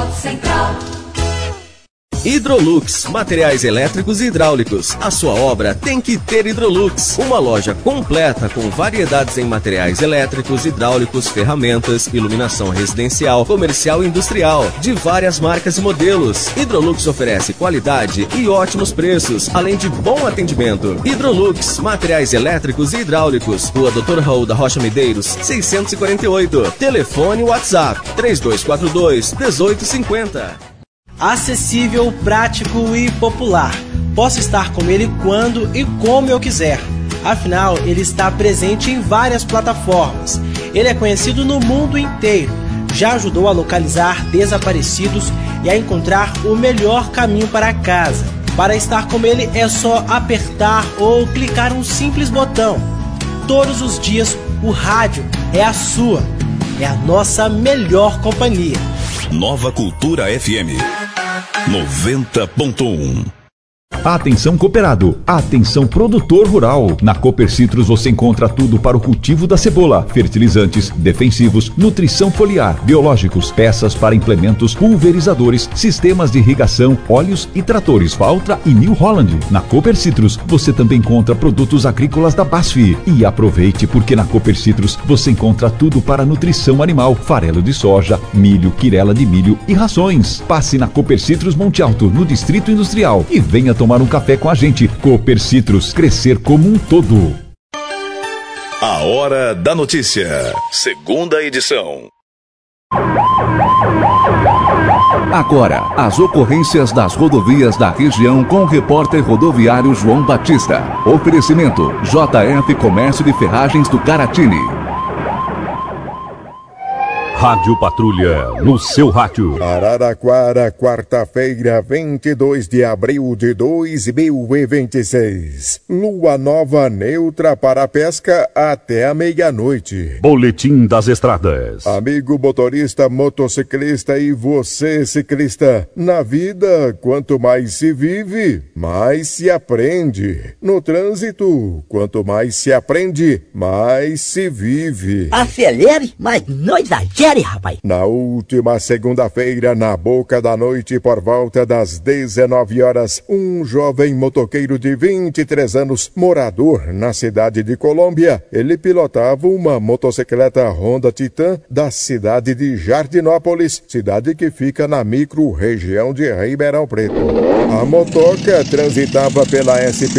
Hidrolux, materiais elétricos e hidráulicos. A sua obra tem que ter Hidrolux. Uma loja completa com variedades em materiais elétricos, hidráulicos, ferramentas, iluminação residencial, comercial e industrial, de várias marcas e modelos. Hidrolux oferece qualidade e ótimos preços, além de bom atendimento. Hidrolux, materiais elétricos e hidráulicos. Rua Doutor Raul da Rocha Medeiros, 648. Telefone WhatsApp 3242-1850. Acessível, prático e popular. Posso estar com ele quando e como eu quiser. Afinal, ele está presente em várias plataformas. Ele é conhecido no mundo inteiro. Já ajudou a localizar desaparecidos e a encontrar o melhor caminho para casa. Para estar com ele é só apertar ou clicar um simples botão. Todos os dias, o rádio é a sua. É a nossa melhor companhia. Nova Cultura FM 90.1. Atenção cooperado, atenção produtor rural. Na Cooper Citrus você encontra tudo para o cultivo da cebola, fertilizantes, defensivos, nutrição foliar, biológicos, peças para implementos, pulverizadores, sistemas de irrigação, óleos e tratores Valtra e New Holland. Na Cooper Citrus você também encontra produtos agrícolas da BASF. E aproveite porque na Cooper Citrus você encontra tudo para nutrição animal, farelo de soja, milho, quirela de milho e rações. Passe na Cooper Citrus Monte Alto, no Distrito Industrial, e venha tomar um café com a gente. Cooper Citrus, crescer como um todo. A Hora da Notícia, segunda edição. Agora, as ocorrências das rodovias da região com o repórter rodoviário João Batista. Oferecimento: JF Comércio de Ferragens do Caratini. Rádio Patrulha, no seu rádio. Araraquara, quarta-feira, 22 de abril de 2026. Lua nova neutra para a pesca até a meia-noite. Boletim das estradas. Amigo motorista, motociclista e você, ciclista. Na vida, quanto mais se vive, mais se aprende. No trânsito, quanto mais se aprende, mais se vive. Acelere, mas não exagere, rapaz. Na última segunda-feira, na boca da noite, por volta das 19 horas, um jovem motoqueiro de 23 anos, morador na cidade de Colômbia, ele pilotava uma motocicleta Honda Titan da cidade de Jardinópolis, cidade que fica na micro-região de Ribeirão Preto. A motoca transitava pela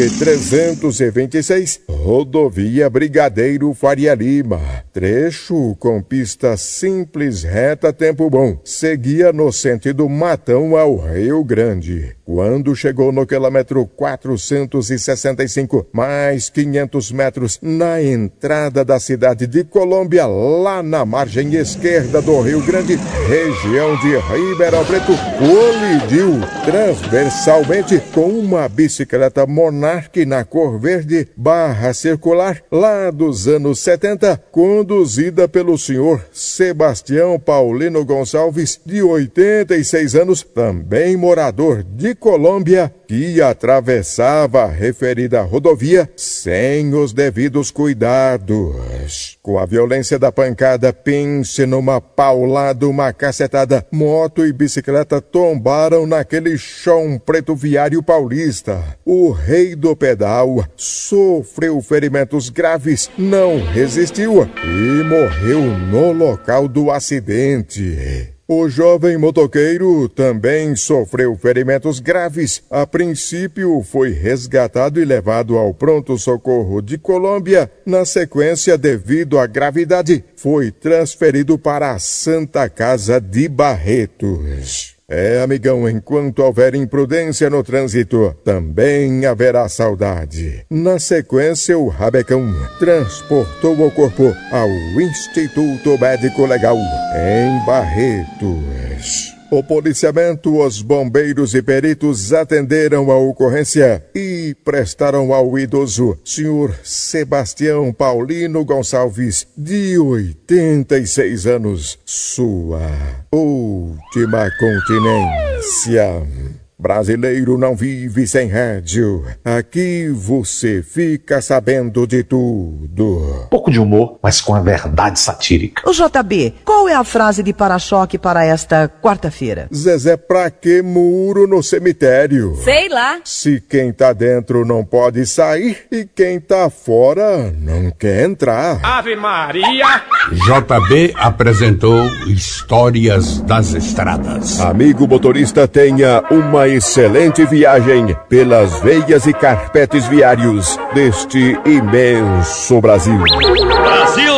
SP-326, rodovia Brigadeiro Faria Lima, trecho com pista simples, reta, tempo bom. Seguia no sentido Matão ao Rio Grande. Quando chegou no quilômetro 465, mais 500 metros, na entrada da cidade de Colômbia, lá na margem esquerda do Rio Grande, região de Ribeirão Preto, colidiu transversalmente com uma bicicleta Monarch na cor verde, barra circular, lá dos anos 70, conduzida pelo senhor Sebastião Paulino Gonçalves, de 86 anos, também morador de Colômbia, que atravessava a referida rodovia sem os devidos cuidados. Com a violência da pancada, pense numa paulada, uma cacetada. Moto e bicicleta tombaram naquele chão preto viário paulista. O rei do pedal sofreu ferimentos graves, não resistiu e morreu no local do acidente. O jovem motoqueiro também sofreu ferimentos graves. A princípio, foi resgatado e levado ao pronto-socorro de Colômbia. Na sequência, devido à gravidade, foi transferido para a Santa Casa de Barretos. Amigão, enquanto houver imprudência no trânsito, também haverá saudade. Na sequência, o rabecão transportou o corpo ao Instituto Médico Legal, em Barretos. O policiamento, os bombeiros e peritos atenderam a ocorrência e prestaram ao idoso senhor Sebastião Paulino Gonçalves, de 86 anos, sua última continência. Brasileiro não vive sem rádio. Aqui você fica sabendo de tudo. Pouco de humor, mas com a verdade satírica. O JB, qual é a frase de para-choque para esta quarta-feira? Zezé, pra que muro no cemitério? Sei lá. Se quem tá dentro não pode sair e quem tá fora não quer entrar. Ave Maria! JB apresentou Histórias das Estradas. Amigo motorista, tenha uma excelente viagem pelas veias e carpetes viários deste imenso Brasil. Brasil!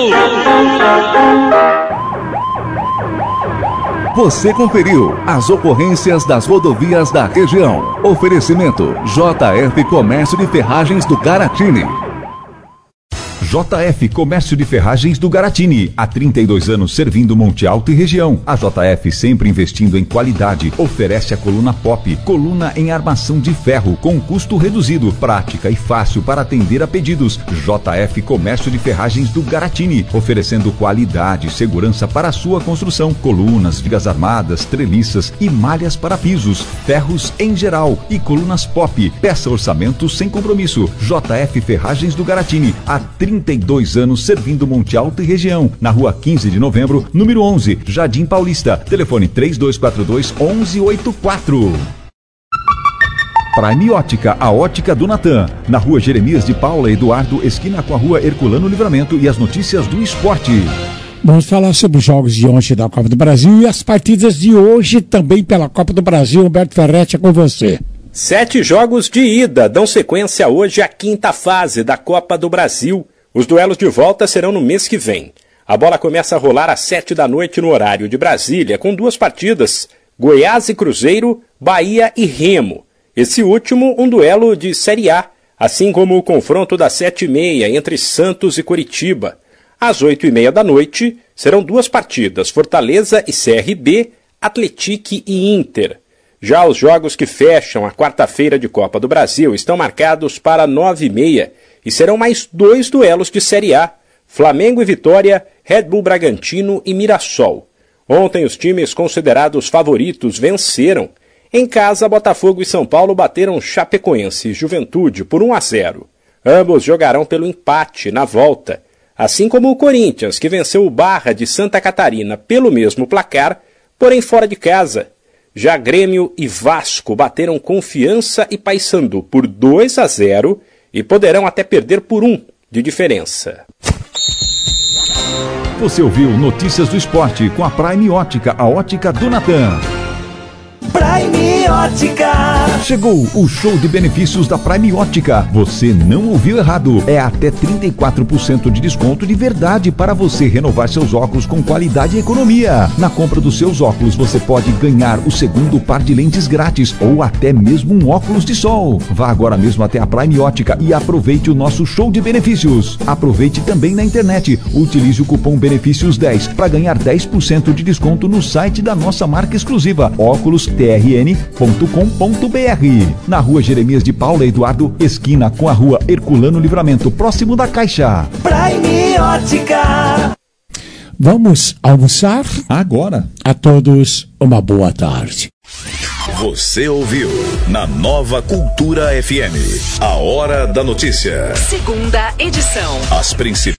Você conferiu as ocorrências das rodovias da região. Oferecimento: JF Comércio de Ferragens do Caratini. JF Comércio de Ferragens do Garatini. Há 32 anos servindo Monte Alto e região. A JF sempre investindo em qualidade. Oferece a coluna Pop, coluna em armação de ferro com custo reduzido, prática e fácil para atender a pedidos. JF Comércio de Ferragens do Garatini, oferecendo qualidade e segurança para a sua construção. Colunas, vigas armadas, treliças e malhas para pisos, ferros em geral e colunas Pop. Peça orçamento sem compromisso. JF Ferragens do Garatini, há 32 anos servindo Monte Alto e região. Na rua 15 de novembro, número 11, Jardim Paulista. Telefone 3242-1184. Prime Ótica, a ótica do Natan. Na rua Jeremias de Paula Eduardo, esquina com a rua Herculano Livramento, e as notícias do esporte. Vamos falar sobre os jogos de ontem da Copa do Brasil e as partidas de hoje também pela Copa do Brasil. Humberto Ferretti, é com você. 7 jogos de ida dão sequência hoje à quinta fase da Copa do Brasil. Os duelos de volta serão no mês que vem. A bola começa a rolar às 7 da noite no horário de Brasília, com 2 partidas: Goiás e Cruzeiro, Bahia e Remo. Esse último, um duelo de Série A, assim como o confronto das 7h30 entre Santos e Curitiba. Às 8h30 da noite, serão 2 partidas: Fortaleza e CRB, Atlético e Inter. Já os jogos que fecham a quarta-feira de Copa do Brasil estão marcados para 9h30 e serão mais 2 duelos de Série A: Flamengo e Vitória, Red Bull Bragantino e Mirassol. Ontem os times considerados favoritos venceram. Em casa, Botafogo e São Paulo bateram Chapecoense e Juventude por 1-0. Ambos jogarão pelo empate na volta, assim como o Corinthians, que venceu o Barra de Santa Catarina pelo mesmo placar, porém fora de casa. Já Grêmio e Vasco bateram Confiança e Paysandu por 2-0 e poderão até perder por 1 de diferença. Você ouviu Notícias do Esporte com a Prime Ótica, a ótica do Natan. Prime Ótica. Chegou o show de benefícios da Prime Ótica. Você não ouviu errado. É até 34% de desconto de verdade para você renovar seus óculos com qualidade e economia. Na compra dos seus óculos, você pode ganhar o segundo par de lentes grátis ou até mesmo um óculos de sol. Vá agora mesmo até a Prime Ótica e aproveite o nosso show de benefícios. Aproveite também na internet. Utilize o cupom BENEFÍCIOS10 para ganhar 10% de desconto no site da nossa marca exclusiva, óculostrn.com.br. Na rua Jeremias de Paula Eduardo, esquina com a rua Herculano Livramento, próximo da Caixa. Prime Ótica. Vamos almoçar? Agora. A todos, uma boa tarde. Você ouviu na Nova Cultura FM, a Hora da Notícia. Segunda edição. As principais